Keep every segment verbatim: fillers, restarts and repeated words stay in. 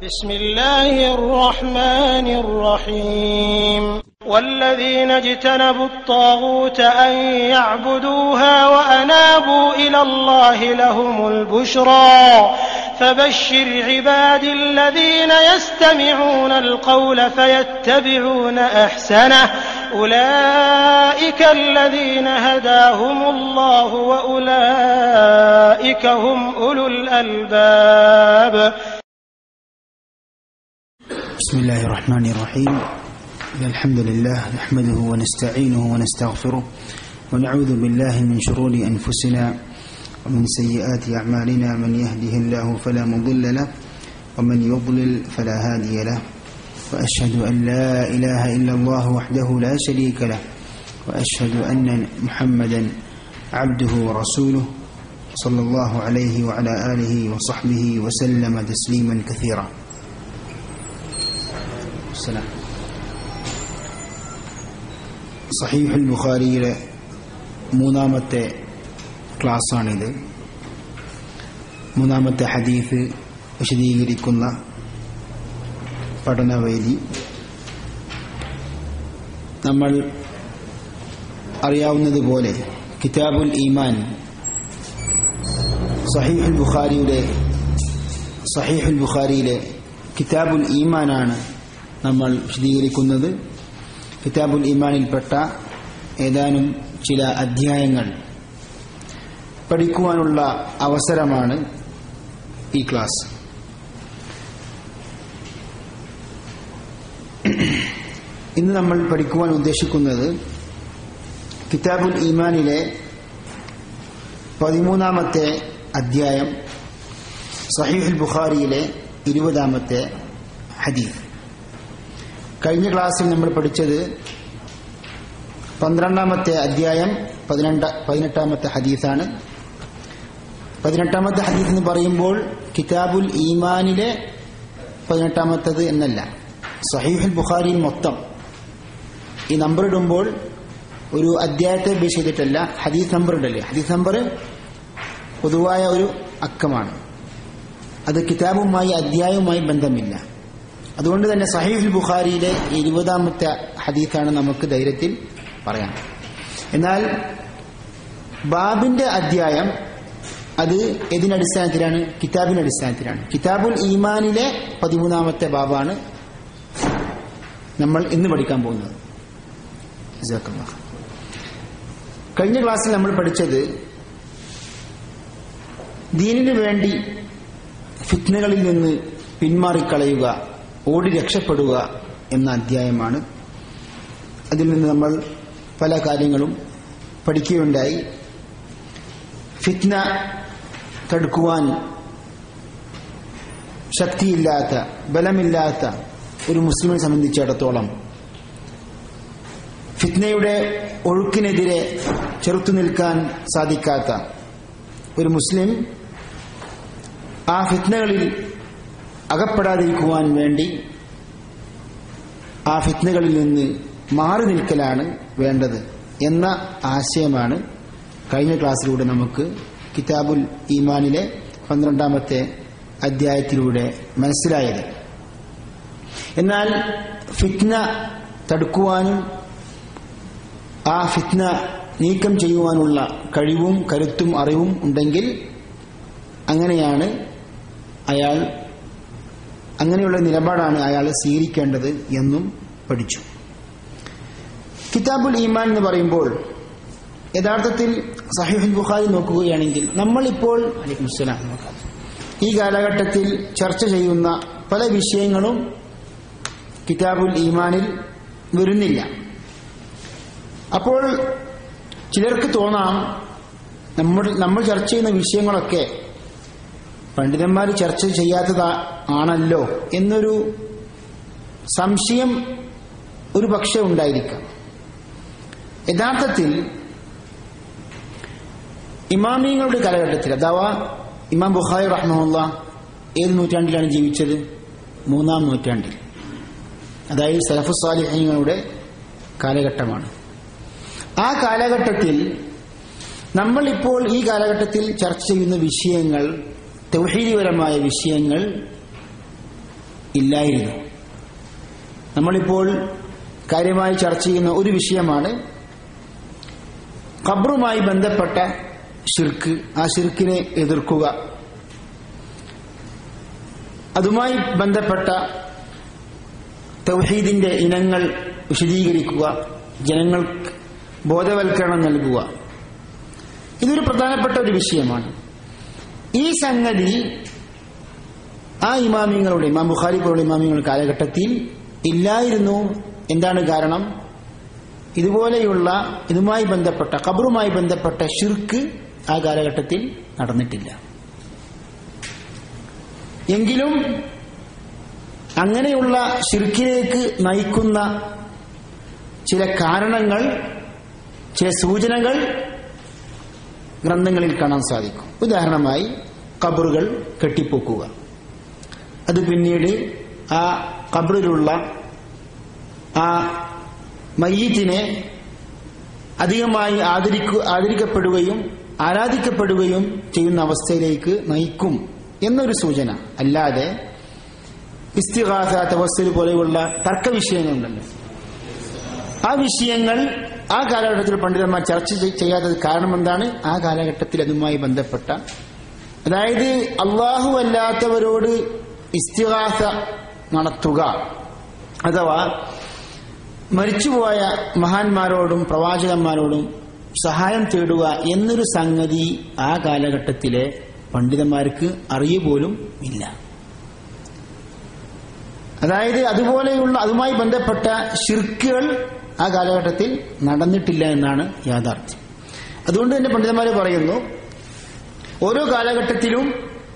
بسم الله الرحمن الرحيم والذين اجتنبوا الطاغوت أن يعبدوها وأنابوا إلى الله لهم البشرى فبشر عبادي الذين يستمعون القول فيتبعون أحسنه أولئك الذين هداهم الله وأولئك هم أولو الألباب. بسم الله الرحمن الرحيم. الحمد لله نحمده ونستعينه ونستغفره ونعوذ بالله من شرور أنفسنا ومن سيئات أعمالنا. من يهده الله فلا مضل له ومن يضلل فلا هادي له. وأشهد أن لا إله إلا الله وحده لا شريك له وأشهد أن محمدا عبده ورسوله صلى الله عليه وعلى آله وصحبه وسلم تسليما كثيرا. السلام. സഹീഹുൽ ബുഖാരിയിലെ മൂന്നാമത്തെ ക്ലാസ്സാണിത്. മൂന്നാമത്തെ ഹദീസ് വിശദീകരിക്കുന്ന പഠനവേദി. നമ്മൾ അറിയാവുന്നതുപോലെ കിതാബുൽ ഈമാൻ സഹീഹുൽ ബുഖാരിയുടെ സഹീഹുൽ ബുഖാരിയിലെ കിതാബുൽ ഈമാനാണ് നമ്മൾ വിശദീകരിക്കുന്നത്. കിതാബുൽ ഈമാനിൽപ്പെട്ട ഏതാനും ചില അധ്യായങ്ങൾ പഠിക്കുവാനുള്ള അവസരമാണ് ഈ ക്ലാസ്. ഇന്ന് നമ്മൾ പഠിക്കുവാൻ ഉദ്ദേശിക്കുന്നത് കിതാബുൽ ഈമാനിലെ പതിമൂന്നാമത്തെ അധ്യായം, സഹീഹുൽ ബുഖാരിയിലെ ഇരുപതാമത്തെ ഹദീസ്. കഴിഞ്ഞ ക്ലാസ്സിൽ നമ്മൾ പഠിച്ചത് പന്ത്രണ്ടാമത്തെ അധ്യായം പതിനെട്ട് പതിനെട്ടാമത്തെ ഹദീസാണ്. പതിനെട്ടാമത്തെ ഹദീസ് എന്ന് പറയുമ്പോൾ കിതാബുൽ ഈമാനിലെ പതിനെട്ടാമത്തത് എന്നല്ല, സഹീഹുൽ ബുഖാരിയിൽ മൊത്തം ഈ നമ്പർ ഇടുമ്പോൾ ഒരു അധ്യായത്തെ ബേസ് ചെയ്തിട്ടല്ല, ഹദീസ് നമ്പർ ഇടല്ലേ. ഹദീസ് നമ്പർ പൊതുവായ ഒരു അക്കമാണ്, അത് കിതാബുമായി അധ്യായവുമായി ബന്ധമില്ല. അതുകൊണ്ട് തന്നെ സഹീഹുൽ ബുഖാരിയിലെ ഇരുപതാമത്തെ ഹദീസാണ് നമുക്ക് ധൈര്യത്തിൽ പറയാം. എന്നാൽ ബാബിന്റെ അധ്യായം അത് ഏതിനടിസ്ഥാനത്തിലാണ്? കിതാബിന്റെ അടിസ്ഥാനത്തിലാണ്. കിതാബുൽ ഈമാനിലെ പതിമൂന്നാമത്തെ ബാബാണ് നമ്മൾ ഇന്ന് പഠിക്കാൻ പോകുന്നത്. കഴിഞ്ഞ ക്ലാസ്സിൽ നമ്മൾ പഠിച്ചത് ദീനിനു വേണ്ടി ഫിത്നകളിൽ നിന്ന് പിന്മാറിക്കളയുക, ഓടി രക്ഷപ്പെടുക എന്ന അധ്യായമാണ്. അതിൽ നിന്ന് നമ്മൾ പല കാര്യങ്ങളും പഠിക്കുകയുണ്ടായി. ഫിത്ന തടുക്കുവാൻ ശക്തിയില്ലാത്ത, ബലമില്ലാത്ത ഒരു മുസ്ലിമിനെ സംബന്ധിച്ചിടത്തോളം ഫിത്നയുടെ ഒഴുക്കിനെതിരെ ചെറുത്തു നിൽക്കാൻ സാധിക്കാത്ത ഒരു മുസ്ലിം ആ ഫിത്നകളിൽ അകപ്പെടാതിരിക്കുവാൻ വേണ്ടി ആ ഫിത്നകളിൽ നിന്ന് മാറി നിൽക്കലാണ് വേണ്ടത് എന്ന ആശയമാണ് കഴിഞ്ഞ ക്ലാസ്സിലൂടെ നമുക്ക് കിതാബുൽ ഈമാനിലെ പന്ത്രണ്ടാമത്തെ അധ്യായത്തിലൂടെ മനസ്സിലായത്. എന്നാൽ ഫിത്ന തടുക്കുവാനും ആ ഫിത്ന നീക്കം ചെയ്യുവാനുള്ള കഴിവും കരുത്തും അറിവും ഉണ്ടെങ്കിൽ അങ്ങനെയാണ് അയാൾ അങ്ങനെയുള്ള നിലപാടാണ് അയാൾ സ്വീകരിക്കേണ്ടത് എന്നും പഠിച്ചു. കിതാബുൽ ഈമാൻ എന്ന് പറയുമ്പോൾ യഥാർത്ഥത്തിൽ സഹീഹുൽ ബുഖാരി നോക്കുകയാണെങ്കിൽ നമ്മളിപ്പോൾ ഈ കാലഘട്ടത്തിൽ ചർച്ച ചെയ്യുന്ന പല വിഷയങ്ങളും കിതാബുൽ ഈമാനിൽ വരുന്നില്ല. അപ്പോൾ ചിലർക്ക് തോന്നാം നമ്മൾ നമ്മൾ ചർച്ച ചെയ്യുന്ന വിഷയങ്ങളൊക്കെ പണ്ഡിതന്മാർ ചർച്ച ചെയ്യാത്തതാണല്ലോ എന്നൊരു സംശയം ഒരു പക്ഷേ ഉണ്ടായിരിക്കാം. യഥാർത്ഥത്തിൽ ഇമാമിയങ്ങളുടെ കാലഘട്ടത്തിൽ, അഥവാ ഇമാം ബുഖാരി റഹ്മഹുല്ലാ ഏത് നൂറ്റാണ്ടിലാണ് ജീവിച്ചത്? മൂന്നാം നൂറ്റാണ്ടിൽ, അതായത് സലഫു സാലിഹീങ്ങളുടെ കാലഘട്ടമാണ്. ആ കാലഘട്ടത്തിൽ നമ്മളിപ്പോൾ ഈ കാലഘട്ടത്തിൽ ചർച്ച ചെയ്യുന്ന വിഷയങ്ങൾ, തൗഹീദിപരമായ വിഷയങ്ങൾ ഇല്ലായിരുന്നു. നമ്മളിപ്പോൾ കാര്യമായി ചർച്ച ചെയ്യുന്ന ഒരു വിഷയമാണ് ഖബറുമായി ബന്ധപ്പെട്ട ശിർക്ക്, ആ ശിർക്കിനെ എതിർക്കുക, അതുമായി ബന്ധപ്പെട്ട തൗഹീദിന്റെ ഇനങ്ങൾ വിശദീകരിക്കുക, ജനങ്ങൾക്ക് ബോധവൽക്കരണം നൽകുക. ഇതൊരു പ്രധാനപ്പെട്ട ഒരു വിഷയമാണ്. ഈ സംഗതി ആ ഇമാമിങ്ങളുടെ, ഇമാം ബുഖാരി പോലുള്ള ഇമാമിങ്ങളുടെ കാലഘട്ടത്തിൽ ഇല്ലായിരുന്നു. എന്താണ് കാരണം? ഇതുപോലെയുള്ള ഇതുമായി ബന്ധപ്പെട്ട ഖബറുമായി ബന്ധപ്പെട്ട ശിർക്ക് ആ കാലഘട്ടത്തിൽ നടന്നിട്ടില്ല. എങ്കിലും അങ്ങനെയുള്ള ശിർക്കിലേക്ക് നയിക്കുന്ന ചില കാരണങ്ങൾ, ചില സൂചനകൾ ഗ്രന്ഥങ്ങളിൽ കാണാൻ സാധിക്കും. ഉദാഹരണമായി ഖബറുകൾ കെട്ടിപ്പൊക്കുക, അത് പിന്നീട് ആ ഖബറിലുള്ള ആ മയ്യിത്തിനെ അധികമായി ആദരിക്കു ആദരിക്കപ്പെടുകയും ആരാധിക്കപ്പെടുകയും ചെയ്യുന്ന അവസ്ഥയിലേക്ക് നയിക്കും എന്നൊരു സൂചന. അല്ലാതെ ഇസ്തിഗാസ, തവസ്സുൽ പോലെയുള്ള തർക്ക വിഷയങ്ങളുണ്ടല്ലോ, ആ വിഷയങ്ങൾ ആ കാലഘട്ടത്തിൽ പണ്ഡിതന്മാർ ചർച്ച ചെയ്യാത്തത് കാരണം എന്താണ്? ആ കാലഘട്ടത്തിൽ അതുമായി ബന്ധപ്പെട്ട, അതായത് അള്ളാഹു അല്ലാത്തവരോട് ഇസ്തിഗാസ നടത്തുക അഥവാ മരിച്ചുപോയ മഹാന്മാരോടും പ്രവാചകന്മാരോടും സഹായം തേടുക എന്നൊരു സംഗതി ആ കാലഘട്ടത്തിലെ പണ്ഡിതന്മാർക്ക് അറിയുപോലും ഇല്ല. അതായത് അതുപോലെയുള്ള അതുമായി ബന്ധപ്പെട്ട ശിർക്കുകൾ ആ കാലഘട്ടത്തിൽ നടന്നിട്ടില്ല എന്നാണ് യാഥാർത്ഥ്യം. അതുകൊണ്ട് തന്നെ പണ്ഡിതന്മാർ പറയുന്നു, ഓരോ കാലഘട്ടത്തിലും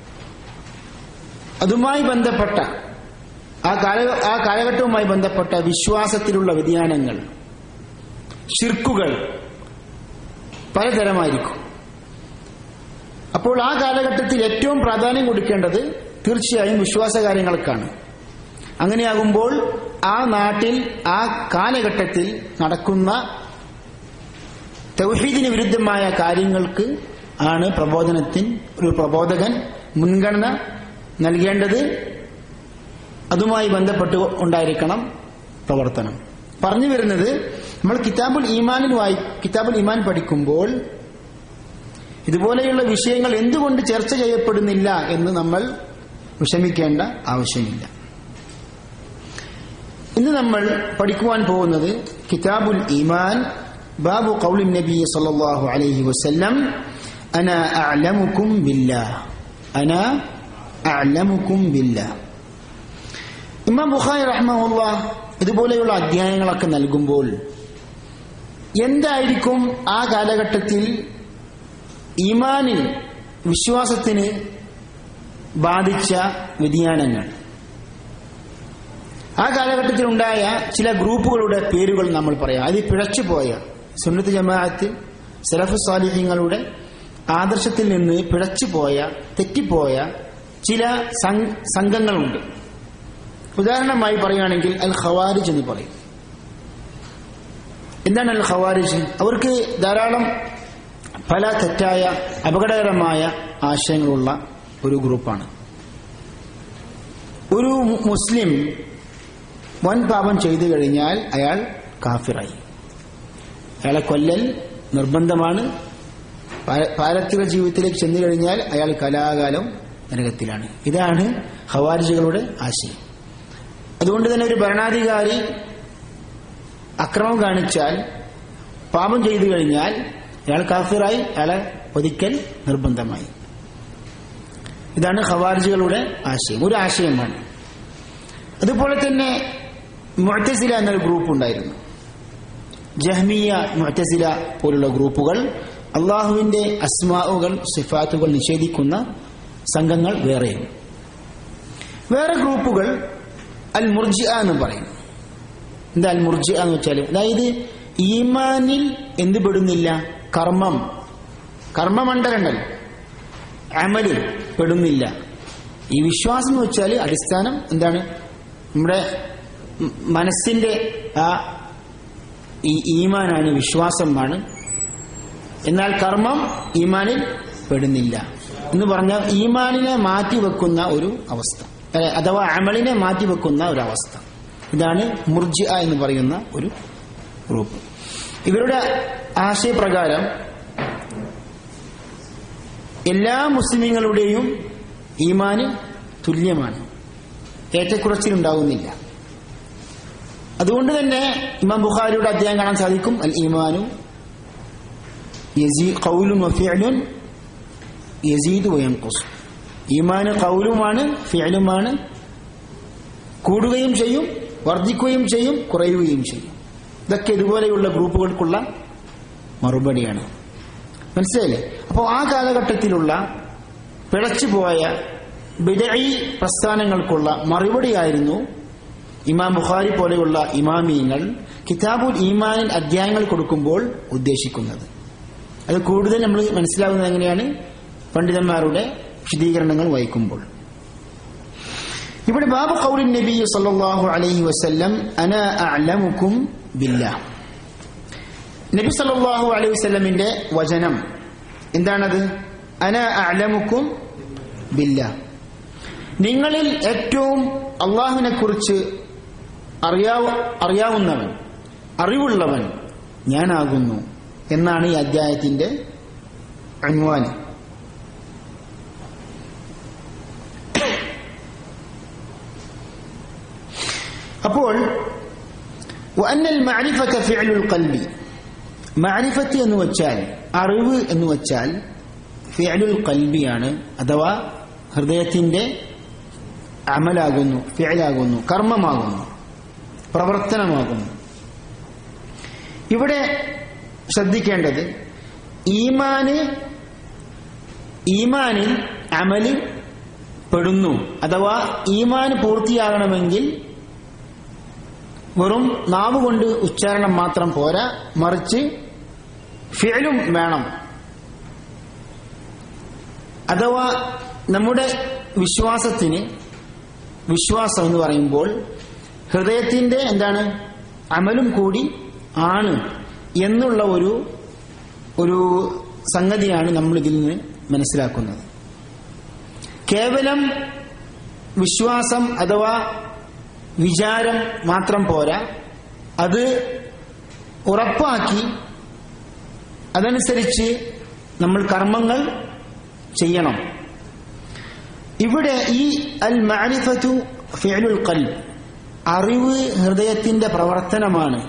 അതുമായി ബന്ധപ്പെട്ട ആ കാല ആ കാലഘട്ടവുമായി ബന്ധപ്പെട്ട വിശ്വാസത്തിലുള്ള വ്യതിയാനങ്ങൾ, ശിർക്കുകൾ പലതരമായിരിക്കും. അപ്പോൾ ആ കാലഘട്ടത്തിൽ ഏറ്റവും പ്രാധാന്യം കൊടുക്കേണ്ടത് തീർച്ചയായും വിശ്വാസകാര്യങ്ങൾക്കാണ്. അങ്ങനെയാകുമ്പോൾ ആ നാട്ടിൽ ആ കാലഘട്ടത്തിൽ നടക്കുന്ന തൗഹീദിന് വിരുദ്ധമായ കാര്യങ്ങൾക്ക് ആണ് പ്രബോധനത്തിന് ഒരു പ്രബോധകൻ മുൻഗണന നൽകേണ്ടത്. അതുമായി ബന്ധപ്പെട്ട് ഉണ്ടായിരിക്കണം പ്രവർത്തനം. പറഞ്ഞു വരുന്നത്, നമ്മൾ കിതാബുൽ ഈമാനിൽ വായി കിതാബുൽ ഈമാൻ പഠിക്കുമ്പോൾ ഇതുപോലെയുള്ള വിഷയങ്ങൾ എന്തുകൊണ്ട് ചർച്ച ചെയ്യപ്പെടുന്നില്ല എന്ന് നമ്മൾ വിഷമിക്കേണ്ട ആവശ്യമില്ല. ഇന്ന് നമ്മൾ പഠിക്കുവാൻ പോകുന്നത് കിതാബുൽ ഈമാൻ, ബാബു ഖൗലിൻ നബി സല്ലല്ലാഹു അലൈഹി വസല്ലം, അനാ അഅലമുകും ബില്ലാഹ്, അനാ അഅലമുകും ബില്ലാഹ്. ഇമാം ബുഖാരി റഹ്മഹുല്ലാഹ് ഇതുപോലെയുള്ള അധ്യായങ്ങളൊക്കെ നൽകുമ്പോൾ എന്തായിരിക്കും ആ കാലഘട്ടത്തിൽ ഈമാനിൽ, വിശ്വാസത്തിന് ബാധിച്ച വ്യതിയാനങ്ങൾ, ആ കാലഘട്ടത്തിൽ ഉണ്ടായ ചില ഗ്രൂപ്പുകളുടെ പേരുകൾ നമ്മൾ പറയാം. അതിൽ പിഴച്ചുപോയ സുന്നത്ത് ജമാഅത്ത് സലഫ് സാലിഹീങ്ങളുടെ ആദർശത്തിൽ നിന്ന് പിഴച്ചുപോയ, തെറ്റിപ്പോയ ചില സംഘങ്ങളുണ്ട്. ഉദാഹരണമായി പറയുകയാണെങ്കിൽ അൽ ഖവാരിജ് എന്ന് പറയും. എന്താണ് അൽ ഖവാരിജ്? അവർക്ക് ധാരാളം പല തെറ്റായ അപകടകരമായ ആശയങ്ങളുള്ള ഒരു ഗ്രൂപ്പാണ്. ഒരു മുസ്ലിം വൻ പാപം ചെയ്തു കഴിഞ്ഞാൽ അയാൾ കാഫിറായി, അയാളെ കൊല്ലൽ നിർബന്ധമാണ്. പാരത്രിക ജീവിതത്തിലേക്ക് ചെന്നു കഴിഞ്ഞാൽ അയാൾ കലാകാലം നരകത്തിലാണ്. ഇതാണ് ഖവാരിജുകളുടെ ആശയം. അതുകൊണ്ട് തന്നെ ഒരു ഭരണാധികാരി അക്രമം കാണിച്ചാൽ, പാപം ചെയ്തു കഴിഞ്ഞാൽ അയാൾ കാഫിറായി, അയാളെ വധിക്കൽ നിർബന്ധമായി. ഇതാണ് ഖവാരിജുകളുടെ ആശയം, ഒരു ആശയമാണ്. അതുപോലെ തന്നെ മുഅ്തസില എന്നൊരു ഗ്രൂപ്പ് ഉണ്ടായിരുന്നു. ജഹ്മിയ, മുഅ്തസില പോലുള്ള ഗ്രൂപ്പുകൾ, അള്ളാഹുവിന്റെ അസ്മാഉകൾ, സിഫാത്തുകൾ നിഷേധിക്കുന്ന സംഘങ്ങൾ വേറെയും. വേറെ ഗ്രൂപ്പുകൾ അൽ മുർജിഅ എന്ന് പറയും. എന്താ അൽ മുർജിഅ എന്ന് വെച്ചാൽ, അതായത് ഈമാനിൽ എന്ത് പെടുന്നില്ല? കർമ്മം, കർമ്മമണ്ഡലണ്ടല്ലോ, അമലിൽ പെടുന്നില്ല. ഈ വിശ്വാസം എന്ന് വെച്ചാൽ അടിസ്ഥാനം എന്താണ്? നമ്മുടെ മനസ്സിന്റെ ആ ഈ ഈമാനാണ്, വിശ്വാസമാണ്. എന്നാൽ കർമ്മം ഈമാനിൽ പെടുന്നില്ല എന്ന് പറഞ്ഞാൽ ഈമാനിനെ മാറ്റിവെക്കുന്ന ഒരു അവസ്ഥ. അഥവാ അമലിനെ മാറ്റിവെക്കുന്ന ഒരവസ്ഥ. ഇതാണ് മുർജിഅ എന്ന് പറയുന്ന ഒരു ഗ്രൂപ്പ്. ഇവരുടെ ആശയപ്രകാരം എല്ലാ മുസ്ലിമീങ്ങളുടെയും ഈമാന് തുല്യമാണ്, ഏറ്റക്കുറച്ചിലുണ്ടാകുന്നില്ല. അതുകൊണ്ട് തന്നെ ഇമാം ബുഖാരിയുടെ അധ്യായം കാണാൻ സാധിക്കും, അൽ ഈമാനു യസീ ഖൗലുൻ വഫിഅലുൻ യസീദു വയൻഖുസ്. ഈമാന് ഖൗലുമാണ്, ഫിഅലുമാണ്, കൂടുകയും ചെയ്യും, വർദ്ധിക്കുകയും ചെയ്യും, കുറയുകയും ചെയ്യും. ഇതൊക്കെ ഇതുപോലെയുള്ള ഗ്രൂപ്പുകൾക്കുള്ള മറുപടിയാണ്. മനസ്സിലായില്ലേ? അപ്പോൾ ആ കാലഘട്ടത്തിലുള്ള പിഴച്ചുപോയ ബിദ്ഈ പ്രസ്ഥാനങ്ങൾക്കുള്ള മറുപടിയായിരുന്നു ഇമാം ബുഖാരി പോലെയുള്ള ഇമാമിയങ്ങൾ കിതാബുൽ ഈമാനിൽ അധ്യായങ്ങൾ കൊടുക്കുമ്പോൾ ഉദ്ദേശിക്കുന്നത്. അത് കൂടുതൽ നമ്മൾ മനസ്സിലാകുന്നത് എങ്ങനെയാണ്? പണ്ഡിതന്മാരുടെ വിശദീകരണങ്ങൾ വായിക്കുമ്പോൾ. ഇവിടെ ബാബു ഖൗലിൻ നബി സല്ലല്ലാഹു അലൈഹി വസല്ലം അനാ അഅലമുകും ബില്ലാഹ്. നബി സല്ലല്ലാഹു അലൈഹി വസല്ലമിന്റെ വചനം എന്താണത്? അനാ അഅലമുകും ബില്ലാഹ്, നിങ്ങളിൽ ഏറ്റവും അള്ളാഹുവിനെ കുറിച്ച് അറിയാവുന്നവൻ, അറിവുള്ളവൻ ഞാനാകുന്നു എന്നാണ് ഈ അധ്യായത്തിന്റെ അൻവാന്. അപ്പോൾ വഅന്നൽ മഅരിഫത ഫിഅലുൽ ഖൽബി, മഅരിഫത്ത് എന്ന് വെച്ചാൽ അറിവ് എന്ന് വെച്ചാൽ ഫിഅലുൽ ഖൽബിയാണ്, അഥവാ ഹൃദയത്തിന്റെ അമലാകുന്നു, ഫിഅലാകുന്നു, കർമ്മമാകുന്നു, പ്രവർത്തനമാകുന്നു. ഇവിടെ ശ്രദ്ധിക്കേണ്ടത് ഈമാന് ഈമാനിൽ അമല് പെടുന്നു. അഥവാ ഈമാന് പൂർത്തിയാകണമെങ്കിൽ വെറും നാവ് കൊണ്ട് ഉച്ചാരണം മാത്രം പോരാ, മറിച്ച് ഫിഅലും വേണം. അഥവാ നമ്മുടെ വിശ്വാസത്തിന്, വിശ്വാസം എന്ന് പറയുമ്പോൾ ഹൃദയത്തിന്റെ എന്താണ് അമലും കൂടി ആണ് എന്നുള്ള ഒരു ഒരു സംഗതിയാണ് നമ്മൾ ഇതിൽ നിന്ന് മനസ്സിലാക്കുന്നത്. കേവലം വിശ്വാസം അഥവാ വിചാരം മാത്രം പോരാ, അത് ഉറപ്പാക്കി അതനുസരിച്ച് നമ്മൾ കർമ്മങ്ങൾ ചെയ്യണം. ഇവിടെ ഈ അൽ മഅരിഫതു ഫിഅലുൽ ഖൽബ്, അറിവ് ഹൃദയത്തിന്റെ പ്രവർത്തനമാണ്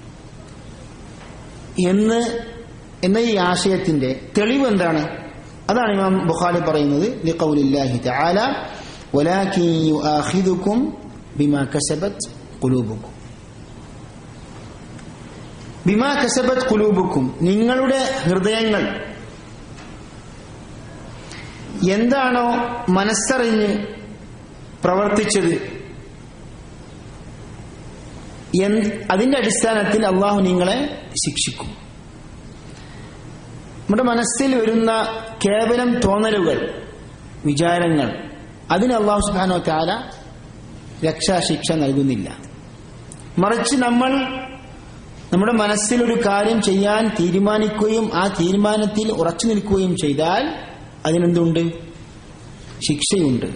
എന്ന് എന്ന ഈ ആശയത്തിന്റെ തെളിവ് എന്താണ്? അതാണ് ഇമാം ബുഖാരി പറയുന്നത്, ലിഖൗലില്ലാഹി തആല വലാകിൻ യുആഖിദുകും ബിമാ കസബത് ഖുലൂബുകും. ബിമാ കസബത് ഖുലൂബുകും, നിങ്ങളുടെ ഹൃദയങ്ങൾ എന്താണോ മനസ്സറിഞ്ഞ് പ്രവർത്തിച്ചത് അതിന്റെ അടിസ്ഥാനത്തിൽ അള്ളാഹു നിങ്ങളെ ശിക്ഷിക്കും. നമ്മുടെ മനസ്സിൽ വരുന്ന കേവലം തോന്നലുകൾ, വിചാരങ്ങൾ, അതിന് അള്ളാഹു സുബ്ഹാനഹു വ തആല രക്ഷാശിക്ഷ നൽകുന്നില്ല. മറിച്ച് നമ്മൾ നമ്മുടെ മനസ്സിൽ ഒരു കാര്യം ചെയ്യാൻ തീരുമാനിക്കുകയും ആ തീരുമാനത്തിൽ ഉറച്ചു നിൽക്കുകയും ചെയ്താൽ അതിനെന്തുണ്ട്? ശിക്ഷയുണ്ട്.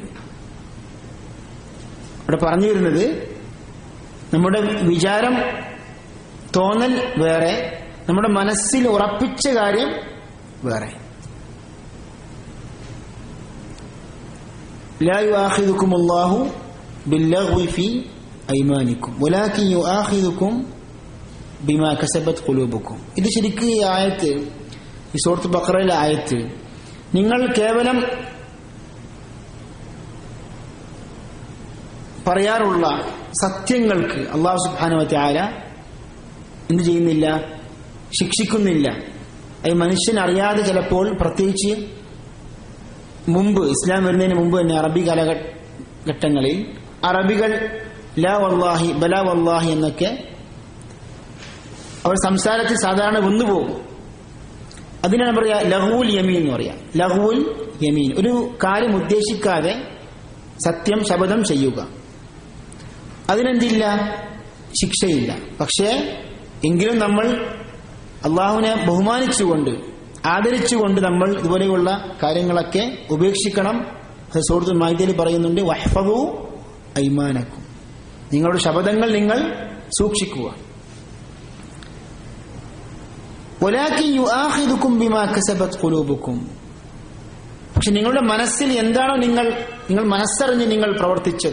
ഇവിടെ പറഞ്ഞു വരുന്നത് നമ്മുടെ വിചാരം, തോന്നൽ വേറെ, നമ്മുടെ മനസ്സിൽ ഉറപ്പിച്ച കാര്യം വേറെ. ലാ യുആഖിദുകും അല്ലാഹു ബില്ലഗ്വി ഫീ അയ്മാനിക്കും വലാകിൻ യുആഖിദുകും ബിമാ കസബത് ഖുലൂബുക്കും. ഇത് ശരിക്കും ഈ ആയത്ത്, ഈ സൂറത്ത് ബഖറയിലെ ആയത്ത്, നിങ്ങൾ കേവലം പറയാറുള്ള സത്യങ്ങൾക്ക് അല്ലാഹു സുബ്ഹാനഹു വ തആല എന്ത് ചെയ്യുന്നില്ല? ശിക്ഷിക്കുന്നില്ല. അത് മനുഷ്യൻ അറിയാതെ ചിലപ്പോൾ, പ്രത്യേകിച്ച് മുമ്പ് ഇസ്ലാം വരുന്നതിന് മുമ്പ് തന്നെ അറബി കാലഘട്ടങ്ങളിൽ അറബികൾ ലാ വല്ലാഹി ബലാ വല്ലാഹി എന്നൊക്കെ അവർ സംസാരത്തിൽ സാധാരണ വന്നുപോകും. അതിനാണ് പറയാ ലഹുൽ യമീൻ എന്ന് പറയാം. ലഹുൽ യമീൻ, ഒരു കാര്യം ഉദ്ദേശിക്കാതെ സത്യം ശപഥം ചെയ്യുക, അതിനെന്തില്ല? ശിക്ഷയില്ല. പക്ഷേ എങ്കിലും നമ്മൾ അള്ളാഹുവിനെ ബഹുമാനിച്ചുകൊണ്ട്, ആദരിച്ചുകൊണ്ട് നമ്മൾ ഇതുപോലെയുള്ള കാര്യങ്ങളൊക്കെ ഉപേക്ഷിക്കണം സൂറത്തുൽ മാഇദയിൽ പറയുന്നുണ്ട് വഹ്ഫദു ഐമാനക്കും, നിങ്ങളുടെ ശപഥങ്ങൾ നിങ്ങൾ സൂക്ഷിക്കുക. വലാകിൻ യുആഖിദുകും ബിമാ കസബത് ഖുലൂബുകും, പക്ഷെ നിങ്ങളുടെ മനസ്സിൽ എന്താണോ നിങ്ങൾ നിങ്ങൾ മനസ്സറിഞ്ഞ് നിങ്ങൾ പ്രവർത്തിച്ചത്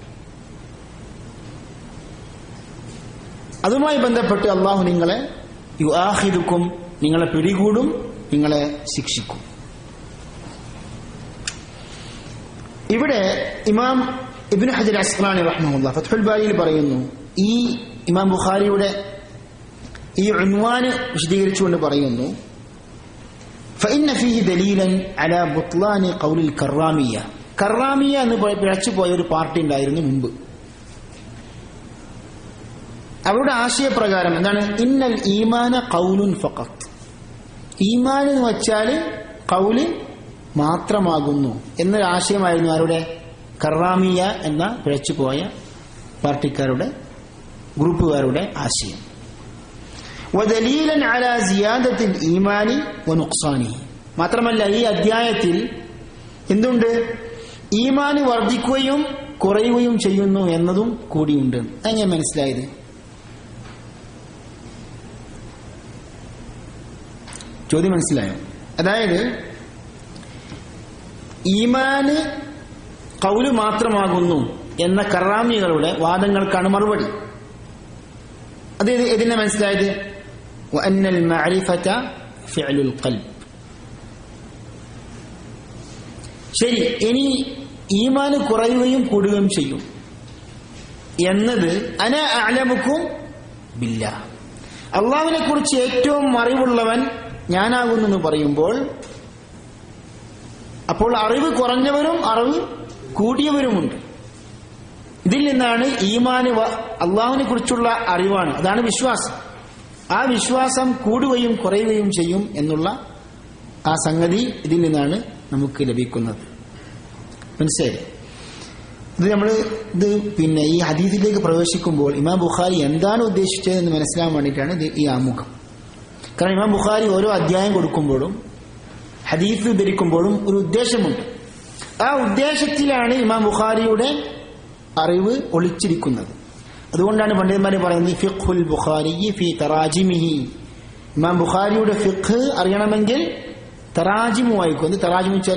അതുമായി ബന്ധപ്പെട്ട് അള്ളാഹു നിങ്ങളെ യുആഖിദുകും, നിങ്ങളെ പിടികൂടും, നിങ്ങളെ ശിക്ഷിക്കും. ഇവിടെ ഇമാം ഇബ്നു ഹജർ അസ്ഖലാനി റഹ്മഹുല്ലാഹ് ഫത്ഹുൽ ബാരിയിൽ പറയുന്നു, ഈ ഇമാം ബുഖാരിയുടെ ഈ ഉൻവാന് വിശദീകരിച്ചുകൊണ്ട് പറയുന്നു, فإن فيه دليلا على بطلان قول الكرامية. കറാമിയ എന്ന് പിഴച്ചു പോയ ഒരു പാർട്ടി ഉണ്ടായിരുന്നു മുമ്പ്. അവരുടെ ആശയപ്രകാരം എന്താണ്? ഇന്നൽ ഈമാന ഖൗലുൻ ഫഖത്ത്, ഈമാൻ എന്ന് വെച്ചാൽ ഖൗല് മാത്രമാകുന്നു എന്നൊരു ആശയമായിരുന്നു ആരുടെ? കറാമിയ എന്ന പിഴച്ചുപോയ പാർട്ടിക്കാരുടെ ഗ്രൂപ്പുകാരുടെ ആശയം. വദലീലൻ അലാ സിയാദത്തിൽ ഈമാനി വനുഖ്സാനിഹി, മാത്രമല്ല ഈ അധ്യായത്തിൽ എന്തുണ്ട്? ഈമാന് വർദ്ധിക്കുകയും കുറയുകയും ചെയ്യുന്നു എന്നതും കൂടിയുണ്ട്. അതെങ്ങനെ മനസ്സിലായത്? ചോദ്യം മനസ്സിലായോ? അതായത് ഈമാന് ഖൗല് മാത്രമാകുന്നു എന്ന കറാമികളുടെ വാദങ്ങൾക്കാണ് മറുപടി. അത് ഇതിനെ മനസ്സിലായത് വഅന്നൽ മഅരിഫത ഫിഅലുൽ ഖൽബ്. ശരി, ഇനി ഈമാന് കുറയുകയും കൂടുകയും ചെയ്യും എന്നത് അന അഅലമുക്കും ബില്ലാഹ്, അള്ളാഹുവിനെ കുറിച്ച് ഏറ്റവും അറിവുള്ളവൻ ഞാനാകുന്നു എന്ന് പറയുമ്പോൾ അപ്പോൾ അറിവ് കുറഞ്ഞവരും അറിവ് കൂടിയവരുമുണ്ട്. ഇതിൽ നിന്നാണ് ഈമാന് അള്ളാഹുവിനെ കുറിച്ചുള്ള അറിവാണ്, അതാണ് വിശ്വാസം. ആ വിശ്വാസം കൂടുകയും കുറയുകയും ചെയ്യും എന്നുള്ള ആ സംഗതി ഇതിൽ നിന്നാണ് നമുക്ക് ലഭിക്കുന്നത്. മനസ്സിലായി? ഇത് നമ്മൾ ഇത് പിന്നെ ഈ ഹദീസിലേക്ക് പ്രവേശിക്കുമ്പോൾ ഇമാം ബുഖാരി എന്താണ് ഉദ്ദേശിച്ചത് എന്ന് മനസ്സിലാക്കാൻ വേണ്ടിയിട്ടാണ് ഇത് ഈ ആമുഖം. കാരണം ഇമാം ബുഖാരി ഓരോ അധ്യായം കൊടുക്കുമ്പോഴും ഹദീസ് ഉദ്ധരിക്കുമ്പോഴും ഒരു ഉദ്ദേശമുണ്ട്. ആ ഉദ്ദേശത്തിലാണ് ഇമാം ബുഖാരിയുടെ അറിവ് ഒളിച്ചിരിക്കുന്നത്. അതുകൊണ്ടാണ് പണ്ഡിതന്മാർ പറയുന്നത് ഫിഖ്ഹുൽ ബുഖാരി ഫി തറാജിമിഹി, ഇമാം ബുഖാരിയുടെ ഫിഖ് അറിയണമെങ്കിൽ തറാജിമു വായിക്കും. എന്ത് തറാജിമു വെച്ചാൽ?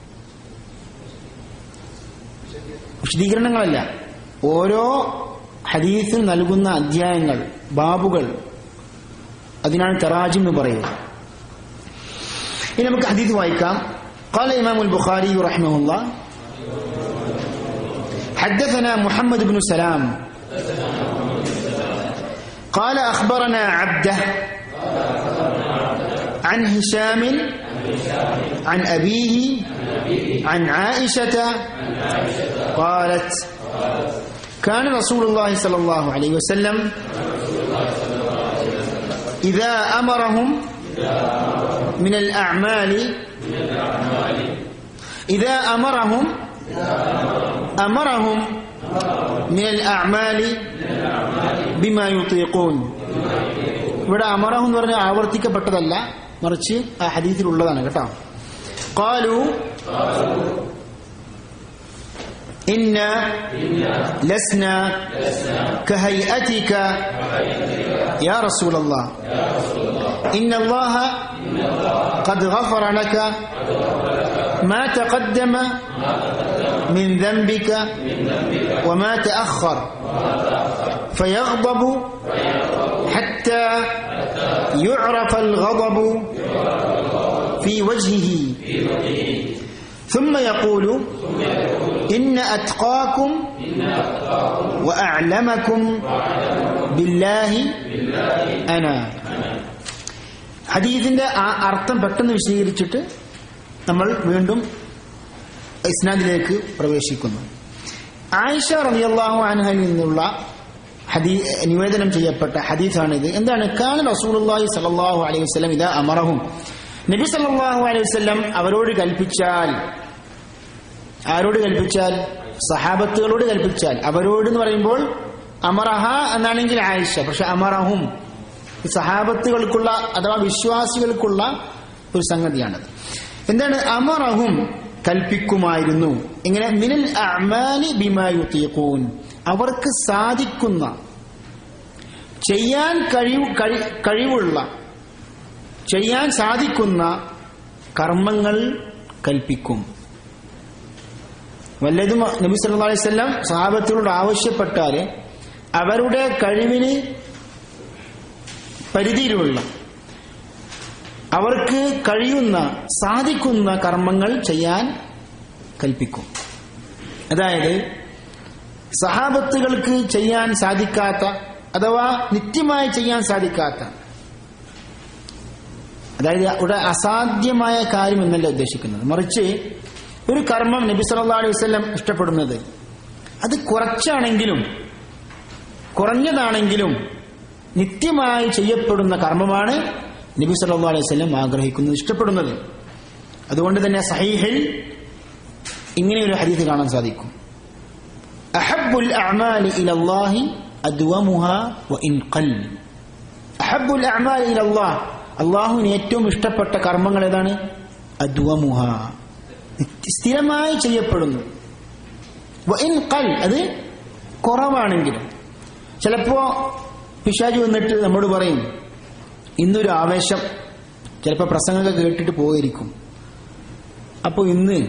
വിശദീകരണങ്ങളല്ല, ഓരോ ഹദീസിന് നൽകുന്ന അധ്യായങ്ങൾ, ബാബുകൾ, അതിനാണ് തറാജിം എന്ന് പറയുന്നത്. ഇനി നമുക്ക് ഹദീസ് വായിക്കാം. قال إمام البخاري رحمه الله حدثنا محمد بن سلام قال أخبرنا عبده عن هشام عن أبيه عن عائشة قالت كان رسول الله صلى الله عليه وسلم إذا أمرهم من الأعمال إذا أمرهم أمرهم من الأعمال بما يطيقون. ഇവിടെ അമറഹു എന്ന് പറഞ്ഞാൽ ആവർത്തിക്കപ്പെട്ടതല്ല, മറിച്ച് ആ ഹദീസിലുള്ളതാണ് കേട്ടോ. قالوا إنا لسنا كهيئتك يا رسول الله إن الله قد غفر لك ما تقدم من ذنبك وما تأخر فيغضب حتى يعرف الغضب في وجهه ثم يقول إن أتقاكم وأعلمكم بالله أنا. ഹദീസിന്റെ ആ അർത്ഥം പെട്ടെന്ന് വിശദീകരിച്ചിട്ട് നമ്മൾ വീണ്ടും ഇസ്നാദിലേക്ക് പ്രവേശിക്കുന്നു. ആയിഷ റളിയല്ലാഹു അൻഹയിൽ നിന്നുള്ള ഹദീസ് നിവേദനം ചെയ്യപ്പെട്ട ഹദീസാണിത്. എന്താണ്? കാന റസൂലുള്ളാഹി സ്വല്ലല്ലാഹു അലൈഹി വസല്ലം ഇദാ അമറഹും, നബി സല്ലല്ലാഹു അലൈഹി വസല്ലം അവരോട് കൽപ്പിച്ചാൽ, ആരോട് കൽപ്പിച്ചാൽ? സഹാബത്തുകളോട് കൽപ്പിച്ചാൽ. അവരോട് എന്ന് പറയുമ്പോൾ അമറഹ എന്നാണെങ്കിൽ ആയിഷ, പക്ഷെ അമറഹും സഹാബത്തുകൾക്കുള്ള അഥവാ വിശ്വാസികൾക്കുള്ള ഒരു സംഗതിയാണത്. എന്താണ്? അമറഹും കൽപ്പിക്കുമായിരുന്നു. ഇങ്ങനെ മിനൽ അഅ്മാലി ബിമാ യുതീഖൂൻ, അവർക്ക് സാധിക്കുന്ന ചെയ്യാൻ കഴിവ് കഴിവുള്ള ചെയ്യാൻ സാധിക്കുന്ന കർമ്മങ്ങൾ കൽപ്പിക്കും. വല്ലതും നബി സല്ലല്ലാഹു അലൈഹി വസല്ലം സഹാബത്തിനോട് ആവശ്യപ്പെട്ടാൽ അവരുടെ കഴിവിന് പരിധിയിലുള്ള അവർക്ക് കഴിയുന്ന സാധിക്കുന്ന കർമ്മങ്ങൾ ചെയ്യാൻ കൽപ്പിക്കും. അതായത് സഹാബത്തുകൾക്ക് ചെയ്യാൻ സാധിക്കാത്ത അഥവാ നിത്യമായി ചെയ്യാൻ സാധിക്കാത്ത, അതായത് ഇവിടെ അസാധ്യമായ കാര്യം എന്നല്ല ഉദ്ദേശിക്കുന്നത്, മറിച്ച് ഒരു കർമ്മം നബി സല്ലല്ലാഹു അലൈഹി വസല്ലം ഇഷ്ടപ്പെടുന്നത് അത് കുറച്ചാണെങ്കിലും കുറഞ്ഞതാണെങ്കിലും നിത്യമായി ചെയ്യപ്പെടുന്ന കർമ്മമാണ് നബി സല്ലല്ലാഹു അലൈഹി വസല്ലം ആഗ്രഹിക്കുന്നത്, ഇഷ്ടപ്പെടുന്നത്. അതുകൊണ്ട് തന്നെ സഹീഹിൽ ഇങ്ങനെയൊരു ഹദീസ് കാണാൻ സാധിക്കും: അഹബ്ബുൽ അഅ്മാലി ഇലല്ലാഹി അദ്വമുഹാ വഇൻ ഖൽ. അഹബ്ബുൽ അഅ്മാലി ഇലല്ലാഹ്, അല്ലാഹുവിന് ഏറ്റവും ഇഷ്ടപ്പെട്ട കർമ്മങ്ങൾ ഏതാണ്? അദ്വമുഹാ, സ്ഥിരമായി ചെയ്യപ്പെടുന്നു. വഇൻ ഖൽ, അത് കുറവാണെങ്കിലും. ചിലപ്പോ പിശാച് വന്നിട്ട് നമ്മോട് പറയും, ഇന്നൊരു ആവേശം, ചിലപ്പോൾ പ്രസംഗമൊക്കെ കേട്ടിട്ട് പോയിരിക്കും, അപ്പോൾ ഇന്ന്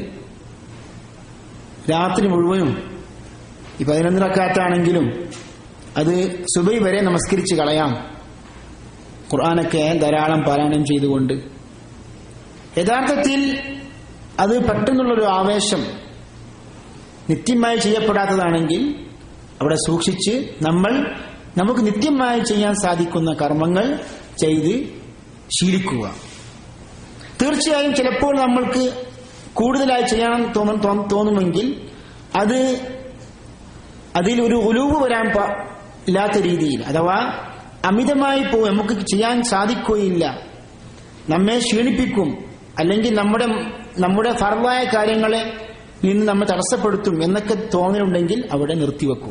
രാത്രി മുഴുവനും ഈ പതിനൊന്ന് റക്അത്താണെങ്കിലും അത് സുബൈ വരെ നമസ്കരിച്ച് കളയാം, ഖുർആനൊക്കെ ധാരാളം പാരായണം ചെയ്തുകൊണ്ട്. യഥാർത്ഥത്തിൽ അത് പെട്ടെന്നുള്ളൊരു ആവേശം, നിത്യമായി ചെയ്യപ്പെടാത്തതാണെങ്കിൽ അവിടെ സൂക്ഷിച്ച് നമ്മൾ നമുക്ക് നിത്യമായി ചെയ്യാൻ സാധിക്കുന്ന കർമ്മങ്ങൾ ചെയ്ത് ശീലിക്കുക. തീർച്ചയായും ചിലപ്പോൾ നമ്മൾക്ക് കൂടുതലായി ചെയ്യാൻ തോന്നുമെങ്കിൽ അത് അതിൽ ഒരു ഉലൂവ് വരാൻ ഇല്ലാത്ത രീതിയിൽ, അഥവാ അമിതമായി പോ നമുക്ക് ചെയ്യാൻ സാധിക്കുകയില്ല, നമ്മെ ക്ഷീണിപ്പിക്കും, അല്ലെങ്കിൽ നമ്മുടെ നമ്മുടെ ഫർളായ കാര്യങ്ങളെ നിന്ന് നമ്മെ തടസ്സപ്പെടുത്തും എന്നൊക്കെ തോന്നലുണ്ടെങ്കിൽ അവിടെ നിർത്തിവെക്കുക.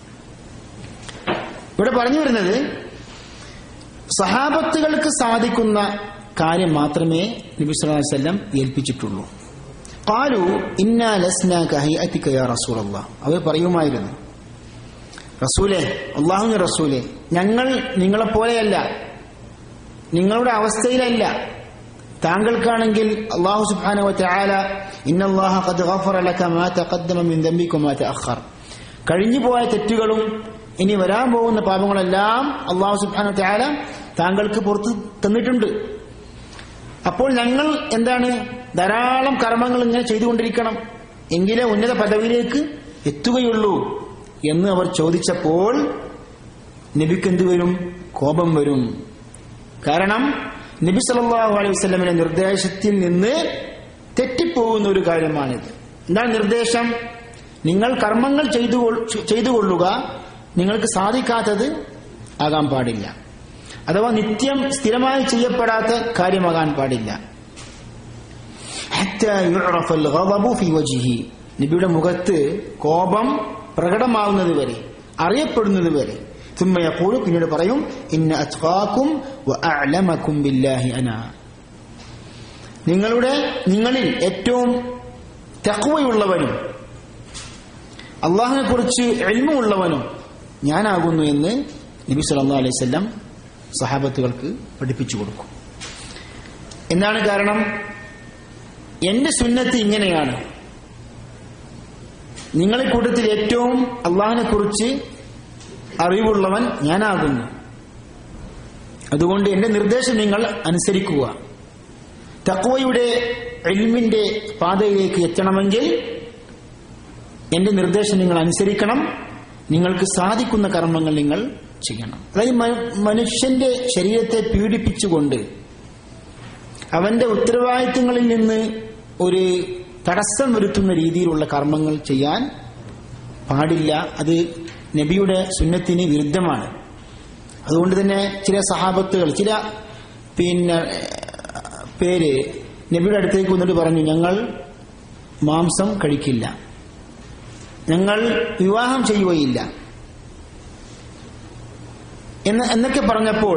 ഇവിടെ പറഞ്ഞു വരുന്നത് സഹാബത്തുകൾക്ക് സാധിക്കുന്ന കാര്യം മാത്രമേ നബി സല്ലല്ലാഹു അലൈഹി വസല്ലം ഏൽപ്പിച്ചിട്ടുള്ളൂ. ഖാലു ഇന്നാ ലസ്നാ കഹൈഅതിക യാ റസൂലല്ലാഹ്, അവർ പറയുമായിരുന്നു, റസൂലേ, അല്ലാഹുവിന്റെ റസൂലേ, ഞങ്ങൾ നിങ്ങളെപ്പോലെയല്ല, നിങ്ങളുടെ അവസ്ഥയിലല്ല. താങ്കൾക്കാണെങ്കിൽ അല്ലാഹു സുബ്ഹാനഹു വ തആല ഇന്നല്ലാഹ ഖദ് ഗഫറ ലക മാ തഖദ്ദമ മിൻ ദംബിക വമാ തഅഖർ, കഴിഞ്ഞുപോയ തെറ്റുകളും ഇനി വരാൻ പോകുന്ന പാപങ്ങളെല്ലാം അല്ലാഹു സുബ്ഹാനഹു വ തആല താങ്കൾക്ക് പുറത്ത് തന്നിട്ടുണ്ട്. അപ്പോൾ ഞങ്ങൾ എന്താണ് ധാരാളം കർമ്മങ്ങൾ ഇങ്ങനെ ചെയ്തുകൊണ്ടിരിക്കണം, എങ്കിലേ ഉന്നത പദവിയിലേക്ക് എത്തുകയുള്ളൂ എന്ന് അവർ ചോദിച്ചപ്പോൾ നബിക്ക് എന്ത് വരും? കോപം വരും. കാരണം നബി സല്ലല്ലാഹു അലൈഹി വസല്ലമിന്റെ നിർദ്ദേശത്തിൽ നിന്ന് തെറ്റിപ്പോകുന്ന ഒരു കാര്യമാണിത്. എന്താണ് നിർദ്ദേശം? നിങ്ങൾ കർമ്മങ്ങൾ ചെയ്തു ചെയ്തുകൊള്ളുക, നിങ്ങൾക്ക് സാധിക്കാത്തത് ആകാൻ പാടില്ല, അഥവാ നിത്യം സ്ഥിരമായി ചെയ്യപ്പെടാത്ത കാര്യമാകാൻ പാടില്ല. ഹത്താ യുഅറഫൽ ഗളബു ഫീ വജ്ഹിഹി, നബിയുടെ മുഖത്ത് കോപം പ്രകടമാവുന്നത് വരെ, അറിയപ്പെടുന്നത് വരെ. ثم يقول, പിന്നീട് പറയും, ഇന്ന അത്ഖാകും വഅഅലമകും ബില്ലാഹി അനാ, നിങ്ങളുടെ നിങ്ങളിൽ ഏറ്റവും തഖ്വയുള്ളവനും അല്ലാഹുവിനെ കുറിച്ച് ഇൽമുള്ളവനും ഞാനാകുന്നു എന്ന് നബി സല്ലല്ലാഹു അലൈഹി വസല്ലം സഹാബത്തുകൾക്ക് പഠിപ്പിച്ചു കൊടുക്കും. എന്താണ് കാരണം? എന്റെ സുന്നത്ത് ഇങ്ങനെയാണ്, നിങ്ങളെ കൂട്ടത്തിൽ ഏറ്റവും അല്ലാഹുവിനെ കുറിച്ച് അറിവുള്ളവൻ ഞാനാകുന്നു, അതുകൊണ്ട് എന്റെ നിർദ്ദേശം നിങ്ങൾ അനുസരിക്കുക. തഖ്വയുടെ ഇൽമിന്റെ പാതയിലേക്ക് എത്തണമെങ്കിൽ എന്റെ നിർദ്ദേശം നിങ്ങൾ അനുസരിക്കണം, നിങ്ങൾക്ക് സാധിക്കുന്ന കർമ്മങ്ങൾ നിങ്ങൾ ചെയ്യണം. അതായത് മനുഷ്യന്റെ ശരീരത്തെ പീഡിപ്പിച്ചുകൊണ്ട് അവന്റെ ഉത്തരവാദിത്തങ്ങളിൽ നിന്ന് ഒരു തടസ്സം വരുത്തുന്ന രീതിയിലുള്ള കർമ്മങ്ങൾ ചെയ്യാൻ പാടില്ല. അത് നബിയുടെ സുന്നത്തിന് വിരുദ്ധമാണ്. അതുകൊണ്ട് തന്നെ ചില സഹാബത്തുകൾ, ചില പിന്നെ പേര് നബിയുടെ അടുത്തേക്ക് വന്നിട്ട് പറഞ്ഞു, ഞങ്ങൾ മാംസം കഴിക്കില്ല, ഞങ്ങൾ വിവാഹം ചെയ്യുകയില്ല എന്ന് എന്നൊക്കെ പറഞ്ഞപ്പോൾ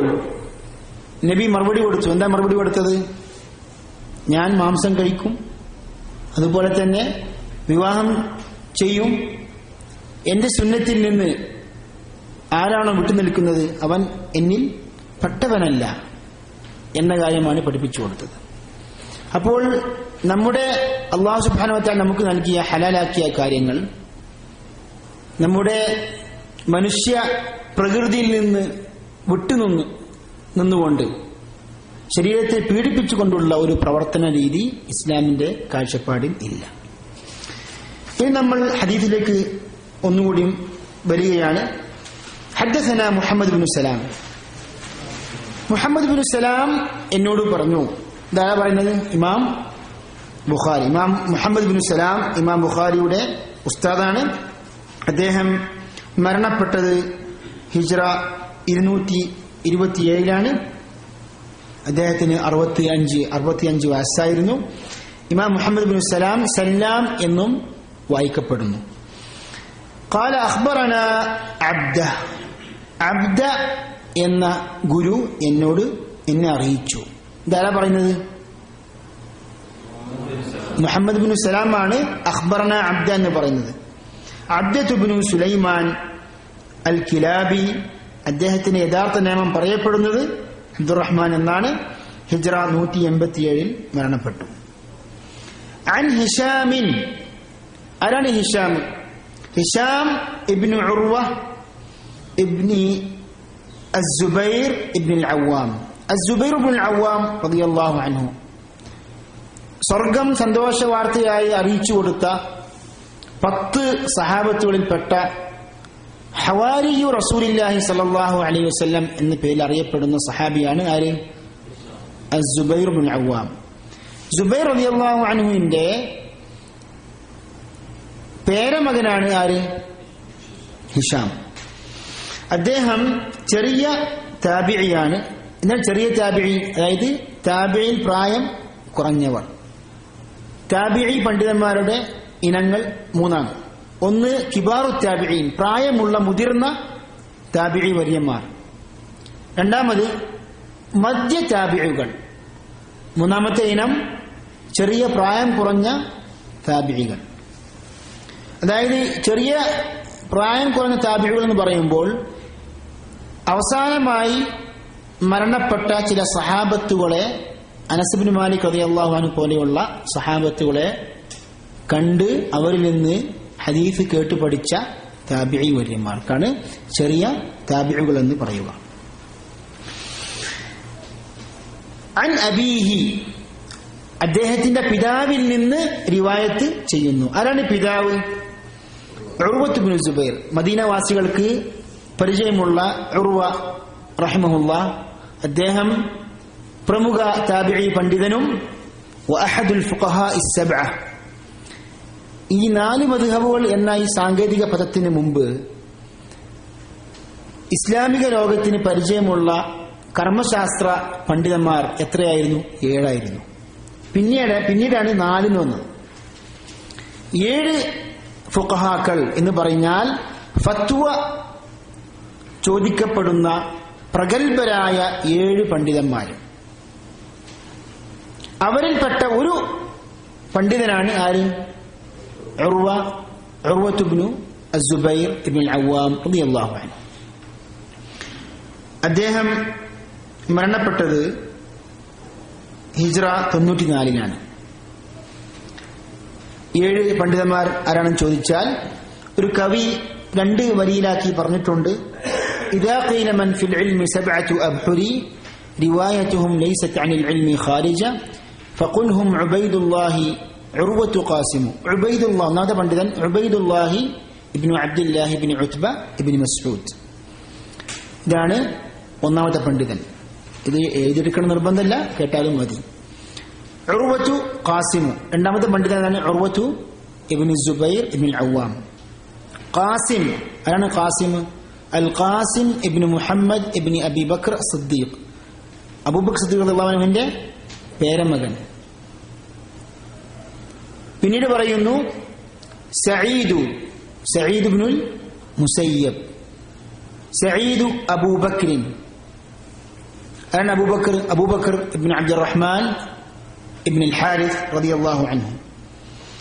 നബി മറുപടി കൊടുത്തു. എന്താ മറുപടി കൊടുത്തത്? ഞാൻ മാംസം കഴിക്കും, അതുപോലെ തന്നെ വിവാഹം ചെയ്യും, എന്റെ സുന്നത്തിൽ നിന്ന് ആരാണോ വിട്ടുനിൽക്കുന്നത് അവൻ എന്നിൽ പെട്ടവനല്ല എന്ന കാര്യമാണ് പഠിപ്പിച്ചു കൊടുത്തത്. അപ്പോൾ നമ്മുടെ അല്ലാഹു സുബ്ഹാനഹു വ തആല നമുക്ക് നൽകിയ ഹലാലാക്കിയ കാര്യങ്ങൾ നമ്മുടെ മനുഷ്യ പ്രകൃതിയിൽ നിന്ന് വിട്ടുനിന്ന് നിന്നുകൊണ്ട് ശരീരത്തെ പീഡിപ്പിച്ചുകൊണ്ടുള്ള ഒരു പ്രവർത്തന രീതി ഇസ്ലാമിന്റെ കാഴ്ചപ്പാടിൽ ഇല്ല. ഇനി നമ്മൾ ഹദീസിലേക്ക് ഒന്നുകൂടി വരികയാണ്. ഹദ്ദസനാ Muhammad bin Salam. Muhammad bin Salam എന്നോട് പറഞ്ഞു. ഇതാണ് പറയുന്നത് ഇമാം ബുഖാരി. ഇമാം മുഹമ്മദ് ബിൻ സലാം ഇമാം ബുഖാരിയുടെ ഉസ്താദാണ്. അദ്ദേഹം മരണപ്പെട്ടത് ഹിജ്റ ഇരുന്നൂറ്റി ഇരുപത്തിയേഴിലാണ്. അദ്ദേഹത്തിന് അറുപത്തി അഞ്ച് അറുപത്തി അഞ്ച് വയസ്സായിരുന്നു. ഇമാം മുഹമ്മദ് ബിൻ സലാം സലാം എന്നും വായിക്കപ്പെടുന്നു. ഖാല അഖ്ബറനാ അബ്ദ. അബ്ദ എന്ന ഗുരു എന്നോട് എന്നെ അറിയിച്ചു. ഇതാരാ പറയുന്നത്? മുഹമ്മദ് ബിൻ സലാം ആണ് അഖ്ബറനാ അബ്ദ എന്ന് പറയുന്നത്. അബ്ദത്തു ബിൻ സുലൈമാൻ അൽ കിലാബി. അദ്ദേഹത്തിന്റെ യഥാർത്ഥ നാമം പറയപ്പെടുന്നത് അബ്ദുറഹ്മാൻ എന്നാണ്. ഹിജ്റ നൂറ്റി എൺപത്തിയേഴിൽ മരണപ്പെട്ടു. അൻ ഹിഷാമിൻ. ആരാണ് Hisham? Hisham ibn Urwa ibni Azzubair ibnul Awwam. Azzubair ibnul Awwam റളിയല്ലാഹു അൻഹു സ്വർഗം സന്തോഷ വാർത്തയായി അറിയിച്ചു കൊടുത്ത പത്ത് സഹാബത്തുകളിൽപ്പെട്ട ഹവാരിയു റസൂലുള്ളാഹി സ്വല്ലല്ലാഹു അലൈഹി വസല്ലം എന്ന പേരിൽ അറിയപ്പെടുന്ന സഹാബിയാണ് ആര്? അസ്സുബൈർ ഇബ്നുൽ അവ്വാം. സുബൈർ റളിയല്ലാഹു അൻഹുവിന്റെ പേരമകനാണ് ആര്? ഹിഷാം. അദ്ദേഹം ചെറിയ താബിഇയാണ്. എന്നാൽ ചെറിയ താബിഇ അതായത് താബിഇൽ പ്രായം കുറഞ്ഞവർ. താബിഇ പണ്ഡിതന്മാരുടെ ഇനങ്ങൾ മൂന്നാണ്. ഒന്ന് കിബാറു താബിഈൻ, പ്രായമുള്ള മുതിർന്ന താബിഇ വര്യന്മാർ. രണ്ടാമത് മധ്യ താബിഇകൾ. മൂന്നാമത്തെ ഇനം ചെറിയ പ്രായം കുറഞ്ഞ താബിഇകൾ. അതായത് ചെറിയ പ്രായം കുറഞ്ഞ താബിഇകൾ എന്ന് പറയുമ്പോൾ അവസാനമായി മരണപ്പെട്ട ചില സഹാബത്തുകളെ, അനസ് ഇബ്നു മാലിക് റളിയല്ലാഹു അൻഹു പോലെയുള്ള സഹാബത്തുകളെ കണ്ട് അവരിൽ നിന്ന് ഹദീസ് കേട്ട് പഠിച്ച താബിഈ വര്യന്മാർക്കാണ് ചെറിയ താബിഉകൾ എന്ന് പറയുക. അൻ അബീഹി, അദ്ദേഹത്തിന്റെ പിതാവിൽ നിന്ന് റിവായത്ത് ചെയ്യുന്നു. ആരാണ് പിതാവ്? ഉർവത്ത് ഇബ്നു സുബൈർ. മദീനവാസികൾക്ക് പരിചയമുള്ള ഉർവ റഹിമഹുല്ലാഹ്, അദ്ദേഹം പ്രമുഖ താബിഈ പണ്ഡിതനും വഅഹദുൽ ഫുഖഹാഇ സബ്അ. ഈ നാല് മദ്ഹബുകൾ എന്ന ഈ സാങ്കേതിക പദത്തിന് മുമ്പ് ഇസ്ലാമിക ലോകത്തിന് പരിചയമുള്ള കർമ്മശാസ്ത്ര പണ്ഡിതന്മാർ എത്രയായിരുന്നു? ഏഴായിരുന്നു. പിന്നീട് പിന്നീടാണ് നാലിന് വന്നത്. ഏഴ് ഫുഖഹാക്കൾ എന്ന് പറഞ്ഞാൽ ഫത്വ ചോദിക്കപ്പെടുന്ന പ്രഗത്ഭരായ ഏഴ് പണ്ഡിതന്മാർ. അവരിൽപ്പെട്ട ഒരു പണ്ഡിതനാണ് ആര്? ഉർവ ഉർവത്ത് ഇബ്നു അസ്സുബൈർ ഇബ്നുൽ അവ്വാം റളിയല്ലാഹു അൻഹു. അദ്ദേഹം മരണപ്പെട്ടത് ഹിജ്റ തൊണ്ണൂറ്റിനാലിനാണ്. ഏഴ് പണ്ഡിതന്മാർ ആരാണെന്ന് ചോദിച്ചാൽ ഒരു കവി രണ്ട് വരിയിലാക്കി പറഞ്ഞിട്ടുണ്ട്. ഇദാ ഖീല മൻ ഫിൽ ഇൽമി സബ്അതു അബ്ഹുരി റിവായത്തുഹും ലൈസത് അനിൽ ഇൽമി ഖാരിജ ഫഖുൽഹും ഉബൈദുല്ലാഹി ഉർവത്തു ഖാസിം. ഉബൈദുല്ലാഹ് ഒന്നാമത്തെ പണ്ഡിതൻ ഉബൈദുല്ലാഹി ഇബ്നു അബ്ദുല്ലാഹി ഇബ്നു ഉത്ബ ഇബ്നു മസ്ഊദ്. ഇതാണ് ഒന്നാമത്തെ പണ്ഡിതൻ. ഇത് എഴുതിയെടുക്കണം നിർബന്ധമില്ല, കേട്ടാലും മതി. ഉർവത്തു ഖാസിമു. രണ്ടാമത്തെ പണ്ഡിതനാണ് ഉർവത്തു ibn Zubair ibnul Awwam. Qasim ആരാണ്? Qasim al Qasim ibn Muhammad ibn Abi Bakr Siddiq. Abu Bakr Siddiq റളിയല്ലാഹു അൻഹുവിന്റെ പേരമകൻ. പിന്നീട് പറയുന്നു സഈദു സഈദ് ഇബ്നുൽ മുസയ്യബ്. സഈദു അബൂബക്രിൻ. ആരാണ് അബൂബക്കർ? അബൂബക്കർ ഇബ്നു അബ്ദുറഹ്മാൻ ഇബ്നുൽ ഹാരിസ് റളിയല്ലാഹു അൻഹു.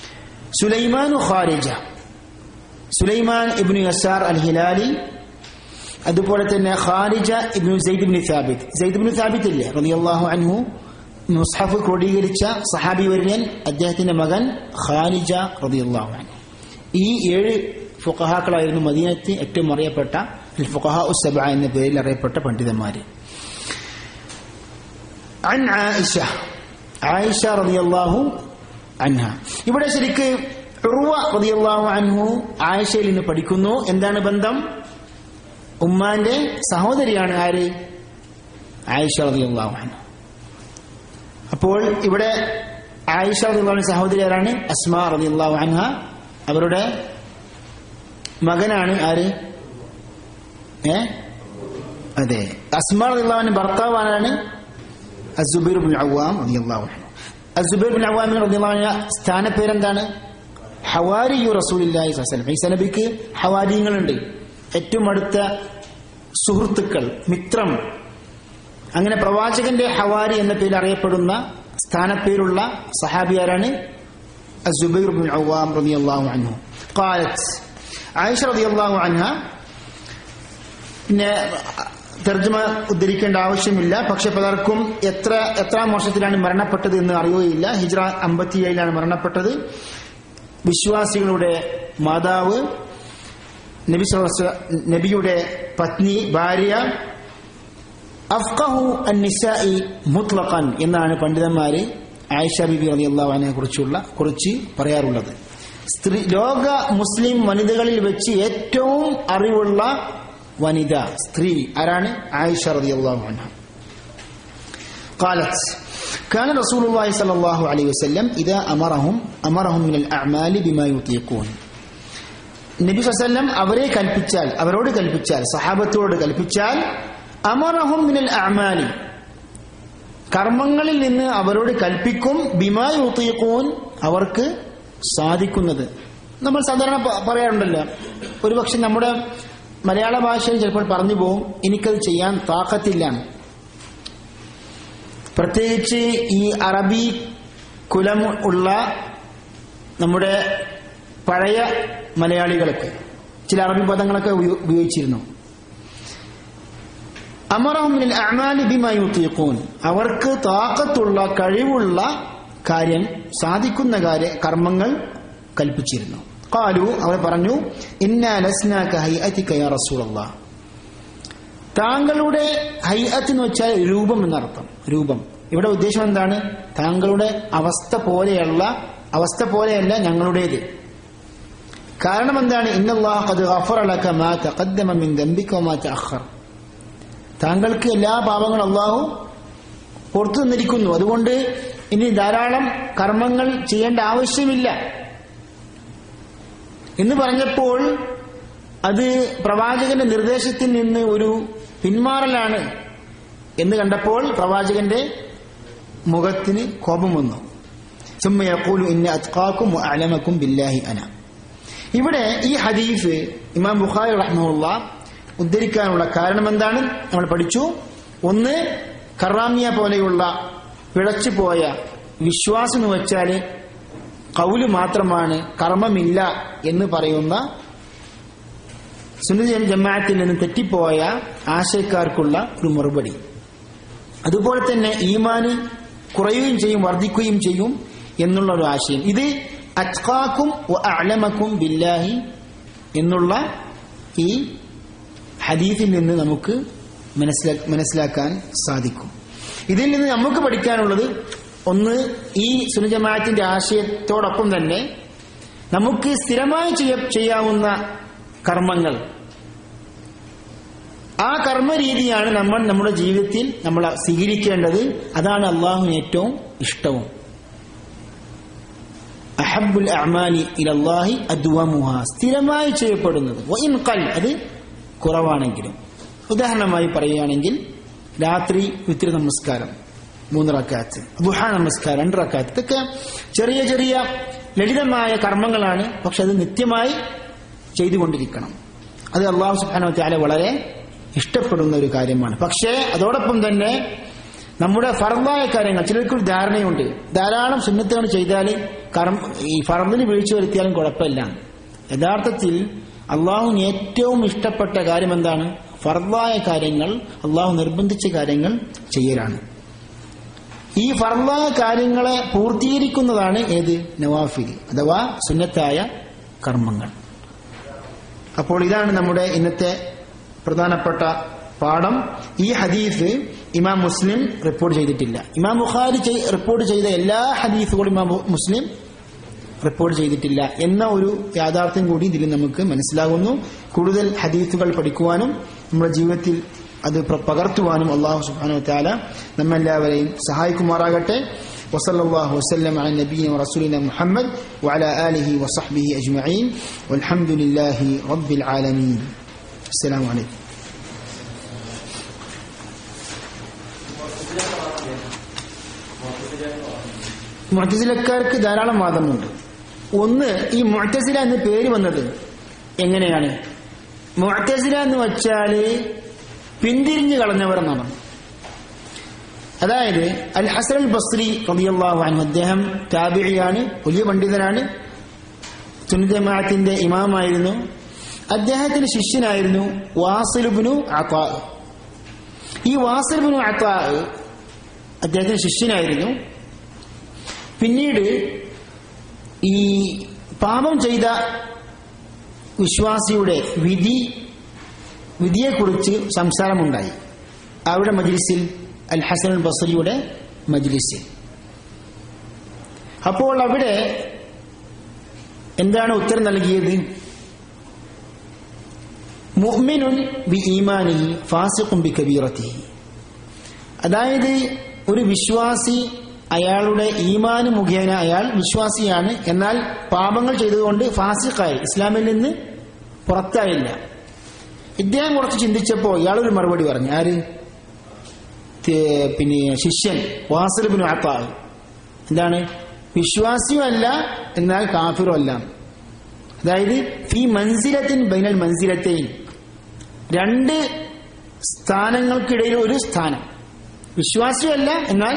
സുലൈമാനു Kharija, Sulaiman ibn Yasar al Hilali, അതുപോലെ തന്നെ Kharija ibn Zaid ibn Thabit. Zaid ibn Thabit ഇല്ലേ റളിയല്ലാഹു അൻഹു, മുസ്ഹഫ് ക്രോഡീകരിച്ച സഹാബി വര്യൻ, അദ്ദേഹത്തിന്റെ മകൻ ഖാരിജ റളിയല്ലാഹു അൻഹു. ഈ ഏഴ് ഫുഖഹാക്കളായിരുന്നു മദീനത്ത് ഏറ്റവും അറിയപ്പെട്ട അൽ ഫുഖഹാ ഉസ്സബഅ എന്ന പേരിൽ അറിയപ്പെട്ട പണ്ഡിതന്മാര്. അൻ ആയിഷ, ആയിഷ റളിയല്ലാഹു അൻഹ. ഇവിടെ ശരിക്ക് ഉർവ റളിയല്ലാഹു അൻഹു ആയിഷയിൽ നിന്ന് പഠിക്കുന്നു. എന്താണ് ബന്ധം? ഉമ്മാന്റെ സഹോദരിയാണ് ആര്? ആയിഷ റളിയല്ലാഹു അൻഹ. അപ്പോൾ ഇവിടെ ആയിഷ റളിയല്ലാഹു അൻഹ സഹോദരി ആരാണ്? അസ്മാ റളിയല്ലാഹു അൻഹ. അവരുടെ മകനാണ് ആര്? ഏ അതെ, അസ്മാ റളിയല്ലാഹു അൻഹ ഭർത്താവ് ആരാണ്? അസ്സുബൈർ ഇബ്നു അവ്വാം റളിയല്ലാഹു അൻഹു. അസ്സുബൈർ ഇബ്നു അവ്വാം റളിയല്ലാഹു അൻഹു സ്ഥാനപ്പേരെന്താണ്? ഹവാരിയു റസൂലുള്ളാഹി സ്വല്ലല്ലാഹു അലൈഹി വസല്ലം. ഈസാ നബിക്ക് ഹവാരിയങ്ങളുണ്ട്, ഏറ്റവും അടുത്ത സുഹൃത്തുക്കൾ, മിത്രം. അങ്ങനെ പ്രവാചകന്റെ ഹവാരി എന്ന പേരിൽ അറിയപ്പെടുന്ന സ്ഥാനപ്പേരുള്ള സഹാബിയാരാണ്? അസ്സുബൈർ ഇബ്നു അവ്വാം റളിയല്ലാഹു അൻഹു. ഖാലത്ത്, ആയിഷ റളിയല്ലാഹു അൻഹ. പിന്നെ തർജ്ജമ ഉദ്ധരിക്കേണ്ട ആവശ്യമില്ല, പക്ഷെ പലർക്കും എത്ര എത്രാം വർഷത്തിലാണ് മരണപ്പെട്ടത് എന്ന് അറിയുകയില്ല. ഹിജ്റ അമ്പത്തിയേഴിലാണ് മരണപ്പെട്ടത്. വിശ്വാസികളുടെ മാതാവ്, നബി നബിയുടെ പത്നി, ഭാര്യ, അഫ്ഖഹു അൻ-നിസാഇ മുത്ലഖൻ എന്നാണ് പണ്ഡിതന്മാര് ആയിഷ ബിബി റളിയല്ലാഹു അൻഹയെ കുറിച്ചുള്ള കുറിച്ച് പറയാറുള്ളത്. സ്ത്രീ ലോക മുസ്ലിം വനിതകളിൽ വെച്ച് ഏറ്റവും അറിവുള്ള വനിത, സ്ത്രീ ആരാണ്? ആയിഷ റളിയല്ലാഹു അൻഹ. قالت كان رسول الله صلى الله عليه وسلم إذا أمرهم أمرهم من الأعمال بما يطيقون. നബി സല്ലല്ലാഹു അലൈഹി വസല്ലം അവരെ കൽപ്പിച്ചാൽ, അവരോട് കൽപ്പിച്ചാൽ, സഹാബത്തോട് കൽപ്പിച്ചാൽ, അമറഹും മിനൽ അഅമാലി, കർമ്മങ്ങളിൽ നിന്ന് അവരോട് കൽപ്പിക്കും, ബിമാ യുതീഖൂൻ, അവർക്ക് സാധിക്കുന്നത്. നമ്മൾ സാധാരണ പറയാറുണ്ടല്ലോ, ഒരുപക്ഷെ നമ്മുടെ മലയാള ഭാഷയിൽ ചിലപ്പോൾ പറഞ്ഞു പോകും, എനിക്കത് ചെയ്യാൻ താക്കത്തില്ല. പ്രത്യേകിച്ച് ഈ അറബി കുലം ഉള്ള നമ്മുടെ പഴയ മലയാളികൾക്ക് ചില അറബി പദങ്ങളൊക്കെ ഉപയോഗിച്ചിരുന്നു. അമറഹും മിനൽ അഅമാലി ബിമാ യുതീഖൂൻ, അവർക്ക് താക്കത്തുള്ള, കഴിവുള്ള കാര്യം, സാധിക്കുന്ന കാര്യ കർമ്മങ്ങൾ കൽപ്പിച്ചിരുന്നു. ഖാലു, അവർ പറഞ്ഞു, ഇന്നാ ലസ്നാ കഹൈഅതിക യാ റസൂലല്ലാഹ്, താങ്കളുടെ ഹൈഅത്ത് എന്ന് വെച്ചാൽ രൂപം എന്നർത്ഥം. രൂപം ഇവിടെ ഉദ്ദേശം എന്താണ്? താങ്കളുടെ അവസ്ഥ പോലെയുള്ള അവസ്ഥ പോലെയല്ല ഞങ്ങളുടേത്. കാരണം എന്താണ്? ഇന്നല്ലാഹ ഖദ് ഗഫറ ലക മാ തഖദ്ദമ മിൻ ദംബിക വമാ തഅഖർ, താങ്കൾക്ക് എല്ലാ പാപങ്ങളും അല്ലാഹു പുറത്തു തന്നിരിക്കുന്നു, അതുകൊണ്ട് ഇനി ധാരാളം കർമ്മങ്ങൾ ചെയ്യേണ്ട ആവശ്യമില്ല എന്ന് പറഞ്ഞപ്പോൾ അത് പ്രവാചകന്റെ നിർദ്ദേശത്തിൽ നിന്ന് ഒരു പിന്മാറലാണ് എന്ന് കണ്ടപ്പോൾ പ്രവാചകന്റെ മുഖത്തിന് കോപം വന്നു. സുമ്മ യഖൂലു ഇന്ന അത്ഖാകും വഅലമകും ബില്ലാഹി അന. ഇവിടെ ഈ ഹദീസ് ഇമാം ബുഖാരി റഹ്മഹുല്ലാഹ് ഉദ്ധരിക്കാനുള്ള കാരണം എന്താണ്? നമ്മൾ പഠിച്ചു. ഒന്ന്, കറാമിയ പോലെയുള്ള പിഴച്ചുപോയ വിശ്വാസം എന്ന് വെച്ചാൽ ഖൗല് മാത്രമാണ്, കർമ്മമില്ല എന്ന് പറയുന്ന സുന്നത്ത് ജമാഅത്തിൽ നിന്ന് തെറ്റിപ്പോയ ആശയക്കാർക്കുള്ള ഒരു മറുപടി. അതുപോലെ തന്നെ ഈമാന് കുറയുകയും ചെയ്യും, വർദ്ധിക്കുകയും ചെയ്യും എന്നുള്ള ഒരു ആശയം. ഇത് അത്ഖാകും വഅഅലമകും ബില്ലാഹി എന്നുള്ള ഈ ഹദീസിൽ നിന്ന് നമുക്ക് മനസ്സിലാക്കാൻ സാധിക്കും. ഇതിൽ നിന്ന് നമുക്ക് പഠിക്കാനുള്ളത് ഒന്ന്, ഈ സുന്നത്ത് ജമാഅത്തിന്റെ ആശയത്തോടൊപ്പം തന്നെ നമുക്ക് സ്ഥിരമായി ചെയ്യാവുന്ന കർമ്മങ്ങൾ, ആ കർമ്മരീതിയാണ് നമ്മൾ നമ്മുടെ ജീവിതത്തിൽ നമ്മൾ സ്വീകരിക്കേണ്ടത്. അതാണ് അള്ളാഹുവിന് ഏറ്റവും ഇഷ്ടവും. അഹബ്ബുൽ അഅമാലി ഇലല്ലാഹി അദ്വമുഹാ, സ്ഥിരമായി ചെയ്യപ്പെടുന്നത്. വഇൻ ഖൽ, അത് കുറവാണെങ്കിലും. ഉദാഹരണമായി പറയുകയാണെങ്കിൽ രാത്രി വിത്ർ നമസ്കാരം മൂന്ന് റക്അത്ത്, ദുഹാ നമസ്കാരം രണ്ട് റക്അത്ത്, ഇതൊക്കെ ചെറിയ ചെറിയ ലളിതമായ കർമ്മങ്ങളാണ്. പക്ഷെ അത് നിത്യമായി ചെയ്തുകൊണ്ടിരിക്കണം. അത് അല്ലാഹു സുബ്ഹാനഹു വ തആല വളരെ ഇഷ്ടപ്പെടുന്ന ഒരു കാര്യമാണ്. പക്ഷേ അതോടൊപ്പം തന്നെ നമ്മുടെ ഫർദായ കാര്യങ്ങൾ ചിലർക്കൊരു ധാരണയുണ്ട്, ധാരാളം സുന്നത്തുകൾ ചെയ്താൽ ഈ ഫർദിന് വീഴ്ച വരുത്തിയാലും കുഴപ്പമില്ല. യഥാർത്ഥത്തിൽ അള്ളാഹുവിന് ഏറ്റവും ഇഷ്ടപ്പെട്ട കാര്യം എന്താണ്? ഫർദായ കാര്യങ്ങൾ, അള്ളാഹു നിർബന്ധിച്ച കാര്യങ്ങൾ ചെയ്യലാണ്. ഈ ഫർദായ കാര്യങ്ങളെ പൂർത്തീകരിക്കുന്നതാണ് ഏത്? നവാഫിൽ അഥവാ സുന്നത്തായ കർമ്മങ്ങൾ. അപ്പോൾ ഇതാണ് നമ്മുടെ ഇന്നത്തെ പ്രധാനപ്പെട്ട പാഠം. ഈ ഹദീസ് ഇമാം മുസ്ലിം റിപ്പോർട്ട് ചെയ്തിട്ടില്ല. ഇമാം ബുഖാരി റിപ്പോർട്ട് ചെയ്ത എല്ലാ ഹദീസുകളും ഇമാം മുസ്ലിം റിപ്പോർട്ട് ചെയ്തിട്ടില്ല എന്ന ഒരു യാഥാർത്ഥ്യം കൂടി ഇതിൽ നമുക്ക് മനസ്സിലാകുന്നു. കൂടുതൽ ഹദീസുകൾ പഠിക്കുവാനും നമ്മുടെ ജീവിതത്തിൽ അത് പകർത്തുവാനും അല്ലാഹു സുബ്ഹാനഹു വ തആല നമ്മെല്ലാവരെയും സഹായിക്കുമാറാകട്ടെ. വസല്ലല്ലാഹു വസല്ലം അലാ നബിയിന റസൂലിന മുഹമ്മദ് വഅലാ ആലിഹി വസഹ്ബിഹി അജ്മഈൻ വൽഹംദുലില്ലാഹി റബ്ബിൽ ആലമീൻ. അസ്സലാമു അലൈക്കും. മുഅ്തസിലക്കാർക്ക് ധാരാളം വാദമുണ്ട്. ഒന്ന്, ഈ മുഅ്തസില എന്ന പേര് വന്നത് എങ്ങനെയാണ്? മുഅ്തസില എന്ന് വെച്ചാൽ പിന്തിരിഞ്ഞു കളഞ്ഞവർ എന്നാണ്. അതായത് അൽ ഹസൻ അൽ ബസ്രി റളിയല്ലാഹു അൻഹു, അദ്ദേഹം താബിഇയാണ്, വലിയ പണ്ഡിതനാണ്, സുന്നത്ത് ജമാഅത്തിന്റെ ഇമാമായിരുന്നു. അദ്ദേഹത്തിന്റെ ശിഷ്യനായിരുന്നു വാസിൽ ഇബ്നു അതാ. ഈ വാസിൽ ഇബ്നു അതാ അദ്ദേഹത്തിന്റെ ശിഷ്യനായിരുന്നു. പിന്നീട് ഈ പാപം ചെയ്ത വിശ്വാസിയുടെ വിധി വിധിയെക്കുറിച്ച് സംസാരമുണ്ടായി അവിടെ മജ്ലിസിൽ, അൽ ഹസൻ അൽ ബസ്രിയുടെ മജ്ലിസിൽ. അപ്പോൾ അവിടെ എന്താണ് ഉത്തരം നൽകിയത്? മുഅ്മിനുൻ ബി ഈമാനിഹി ഫാസിഖുൻ ബി കബീറതിഹി. അതായത് ഒരു വിശ്വാസി അയാളുടെ ഈമാന് മുഖേന അയാൾ വിശ്വാസിയാണ്, എന്നാൽ പാപങ്ങൾ ചെയ്തതുകൊണ്ട് ഫാസിഖായി, ഇസ്ലാമിൽ നിന്ന് പുറത്തായില്ല. ഇദ്ദേഹം കുറച്ച് ചിന്തിച്ചപ്പോൾ ഇയാളൊരു മറുപടി പറഞ്ഞു. ആര്? പിന്നെ ശിഷ്യൻ വാസിൽ ഇബ്നു അതാ. എന്താണ്? വിശ്വാസിയും അല്ല എന്നാൽ കാഫിറും അല്ല. അതായത് ഫീ മൻസിലത്തിൻ ബൈനൽ മൻസിലത്തൈൻ, രണ്ട് സ്ഥാനങ്ങൾക്കിടയിൽ ഒരു സ്ഥാനം. വിശ്വാസിയും അല്ല എന്നാൽ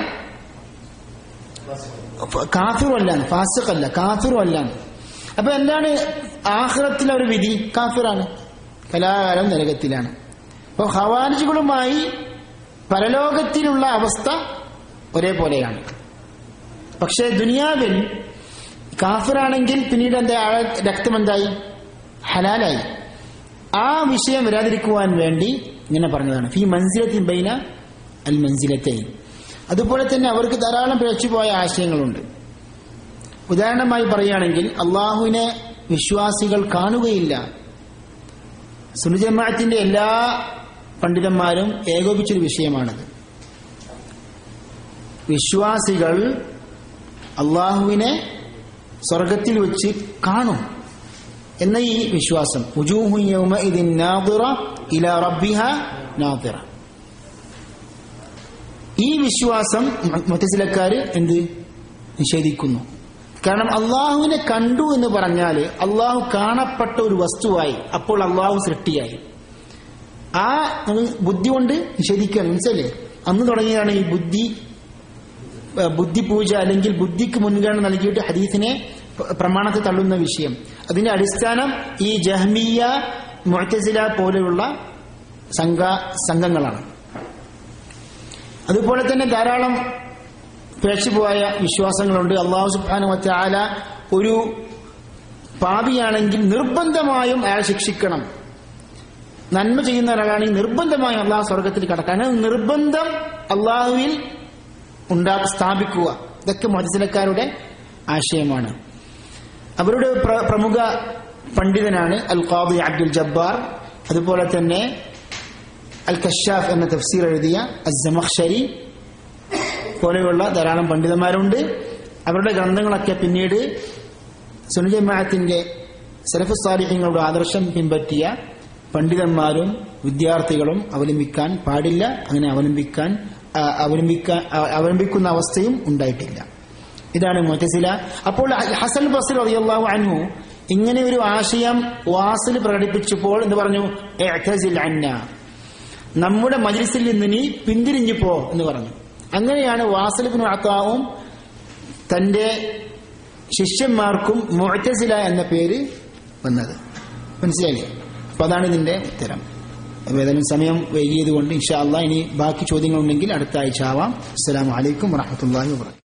കാഫിറും അല്ല, ഫാസിഖല്ല, കാഫിറും അല്ല. അപ്പൊ എന്താണ് ആഖിറത്തിലെ ഒരു വിധി? കാഫിറാണ്, കലാകാലം നരകത്തിലാണ്. അപ്പൊ ഖവാരിജുകളുമായി പരലോകത്തിലുള്ള അവസ്ഥ ഒരേപോലെയാണ്. പക്ഷെ ദുനിയാവിൽ കാഫിറാണെങ്കിൽ പിന്നീട് എന്താ, രക്തം എന്തായി? ഹലാലായി. ആ വിഷയം വരാതിരിക്കുവാൻ വേണ്ടി ഇങ്ങനെ പറഞ്ഞതാണ് ഫീ മൻസിലത്തിൻ ബൈന അൽ മൻസിലത്തൈൻ. അതുപോലെ തന്നെ അവർക്ക് ധാരാളം പിഴച്ചുപോയ ആശയങ്ങളുണ്ട്. ഉദാഹരണമായി പറയുകയാണെങ്കിൽ അള്ളാഹുവിനെ വിശ്വാസികൾ കാണുകയില്ല. സുന്നത്ത് ജമാഅത്തിന്റെ എല്ലാ പണ്ഡിതന്മാരും ഏകോപിച്ചൊരു വിഷയമാണത്. വിശ്വാസികൾ അള്ളാഹുവിനെ സ്വർഗത്തിൽ വെച്ച് കാണും എന്ന ഈ വിശ്വാസം, വുജൂഹു യൗമഇദിൻ നാദിറ ഇലാ റബ്ബിഹാ നാദിറ, ഈ വിശ്വാസം മുഅ്തസിലക്കാര് എന്ത് നിഷേധിക്കുന്നു. കാരണം അള്ളാഹുവിനെ കണ്ടു എന്ന് പറഞ്ഞാൽ അള്ളാഹു കാണപ്പെട്ട ഒരു വസ്തുവായി, അപ്പോൾ അള്ളാഹു സൃഷ്ടിയായി. ആ ബുദ്ധി കൊണ്ട് നിഷേധിക്കുകയാണ്. മനസ്സിലല്ലേ? അന്ന് തുടങ്ങിയാണ് ഈ ബുദ്ധി ബുദ്ധി പൂജ, അല്ലെങ്കിൽ ബുദ്ധിക്ക് മുൻഗണന നൽകിയിട്ട് ഹദീസിനെ പ്രമാണത്തെ തള്ളുന്ന വിഷയം. അതിന്റെ അടിസ്ഥാനം ഈ ജഹ്മിയ, മുഅ്തസില പോലെയുള്ള സംഘ സംഘങ്ങളാണ്. അതുപോലെ തന്നെ ധാരാളം പിഴച്ചുപോയ വിശ്വാസങ്ങളുണ്ട്. അല്ലാഹു സുബ്ഹാനഹു വ തആല ഒരു പാപിയാണെങ്കിൽ നിർബന്ധമായും അയാൾ ശിക്ഷിക്കണം. നന്മ ചെയ്യുന്ന ഒരാളാണെങ്കിൽ നിർബന്ധമായും അള്ളാഹു സ്വർഗത്തിൽ കടക്കാൻ, നിർബന്ധം അള്ളാഹുവിൽ ഉണ്ടാ സ്ഥാപിക്കുക. ഇതൊക്കെ മുഅ്തസിലക്കാരുടെ ആശയമാണ്. അവരുടെ പ്രമുഖ പണ്ഡിതനാണ് അൽ ഖാദി അബ്ദുൽ ജബ്ബാർ. അതുപോലെ തന്നെ അൽ കശാഫ് എന്ന തഫ്സീർ എഴുതിയ അസ്സമഖ്ശരി പോലെയുള്ള ധാരാളം പണ്ഡിതന്മാരുണ്ട്. അവരുടെ ഗ്രന്ഥങ്ങളൊക്കെ പിന്നീട് സുന്നത്ത് ജമാഅത്തിന്റെ സലഫ് സാലിഹീങ്ങളുടെ ആദർശം പിൻപറ്റിയ പണ്ഡിതന്മാരും വിദ്യാർത്ഥികളും അവലംബിക്കാൻ പാടില്ല. അങ്ങനെ അവലംബിക്കാൻ അവലംബിക്കാൻ അവലംബിക്കുന്ന അവസ്ഥയും ഉണ്ടായിട്ടില്ല. ഇതാണ് മുഅ്തസില. അപ്പോൾ ഹസൻ ബസ്രി റളിയല്ലാഹു അൻഹു ഇങ്ങനെ ഒരു ആശയം വാസിൽ പ്രകടിപ്പിച്ചപ്പോൾ എന്ന് പറഞ്ഞു, ഇഅ്തസിൽ അന്നാ, നമ്മുടെ മജ്ലിസിൽ നിന്ന് നീ പിന്തിരിഞ്ഞു പോ എന്ന് പറഞ്ഞു. അങ്ങനെയാണ് വാസിൽ ഇബ്നു അത്താവും തന്റെ ശിഷ്യന്മാർക്കും മുഅ്തസില എന്ന പേര് വന്നത്. മനസ്സിലായില്ലേ? അപ്പൊ അതാണ് ഇതിന്റെ ഉത്തരം. ഏതായാലും സമയം വൈകിയത് കൊണ്ട് ഇൻഷാ അല്ലാഹ് ഇനി ബാക്കി ചോദ്യങ്ങളുണ്ടെങ്കിൽ അടുത്ത ആഴ്ച ആവാം. അസ്സലാമു അലൈക്കും വറഹ്മത്തുള്ളാഹി വബറകാതുഹു.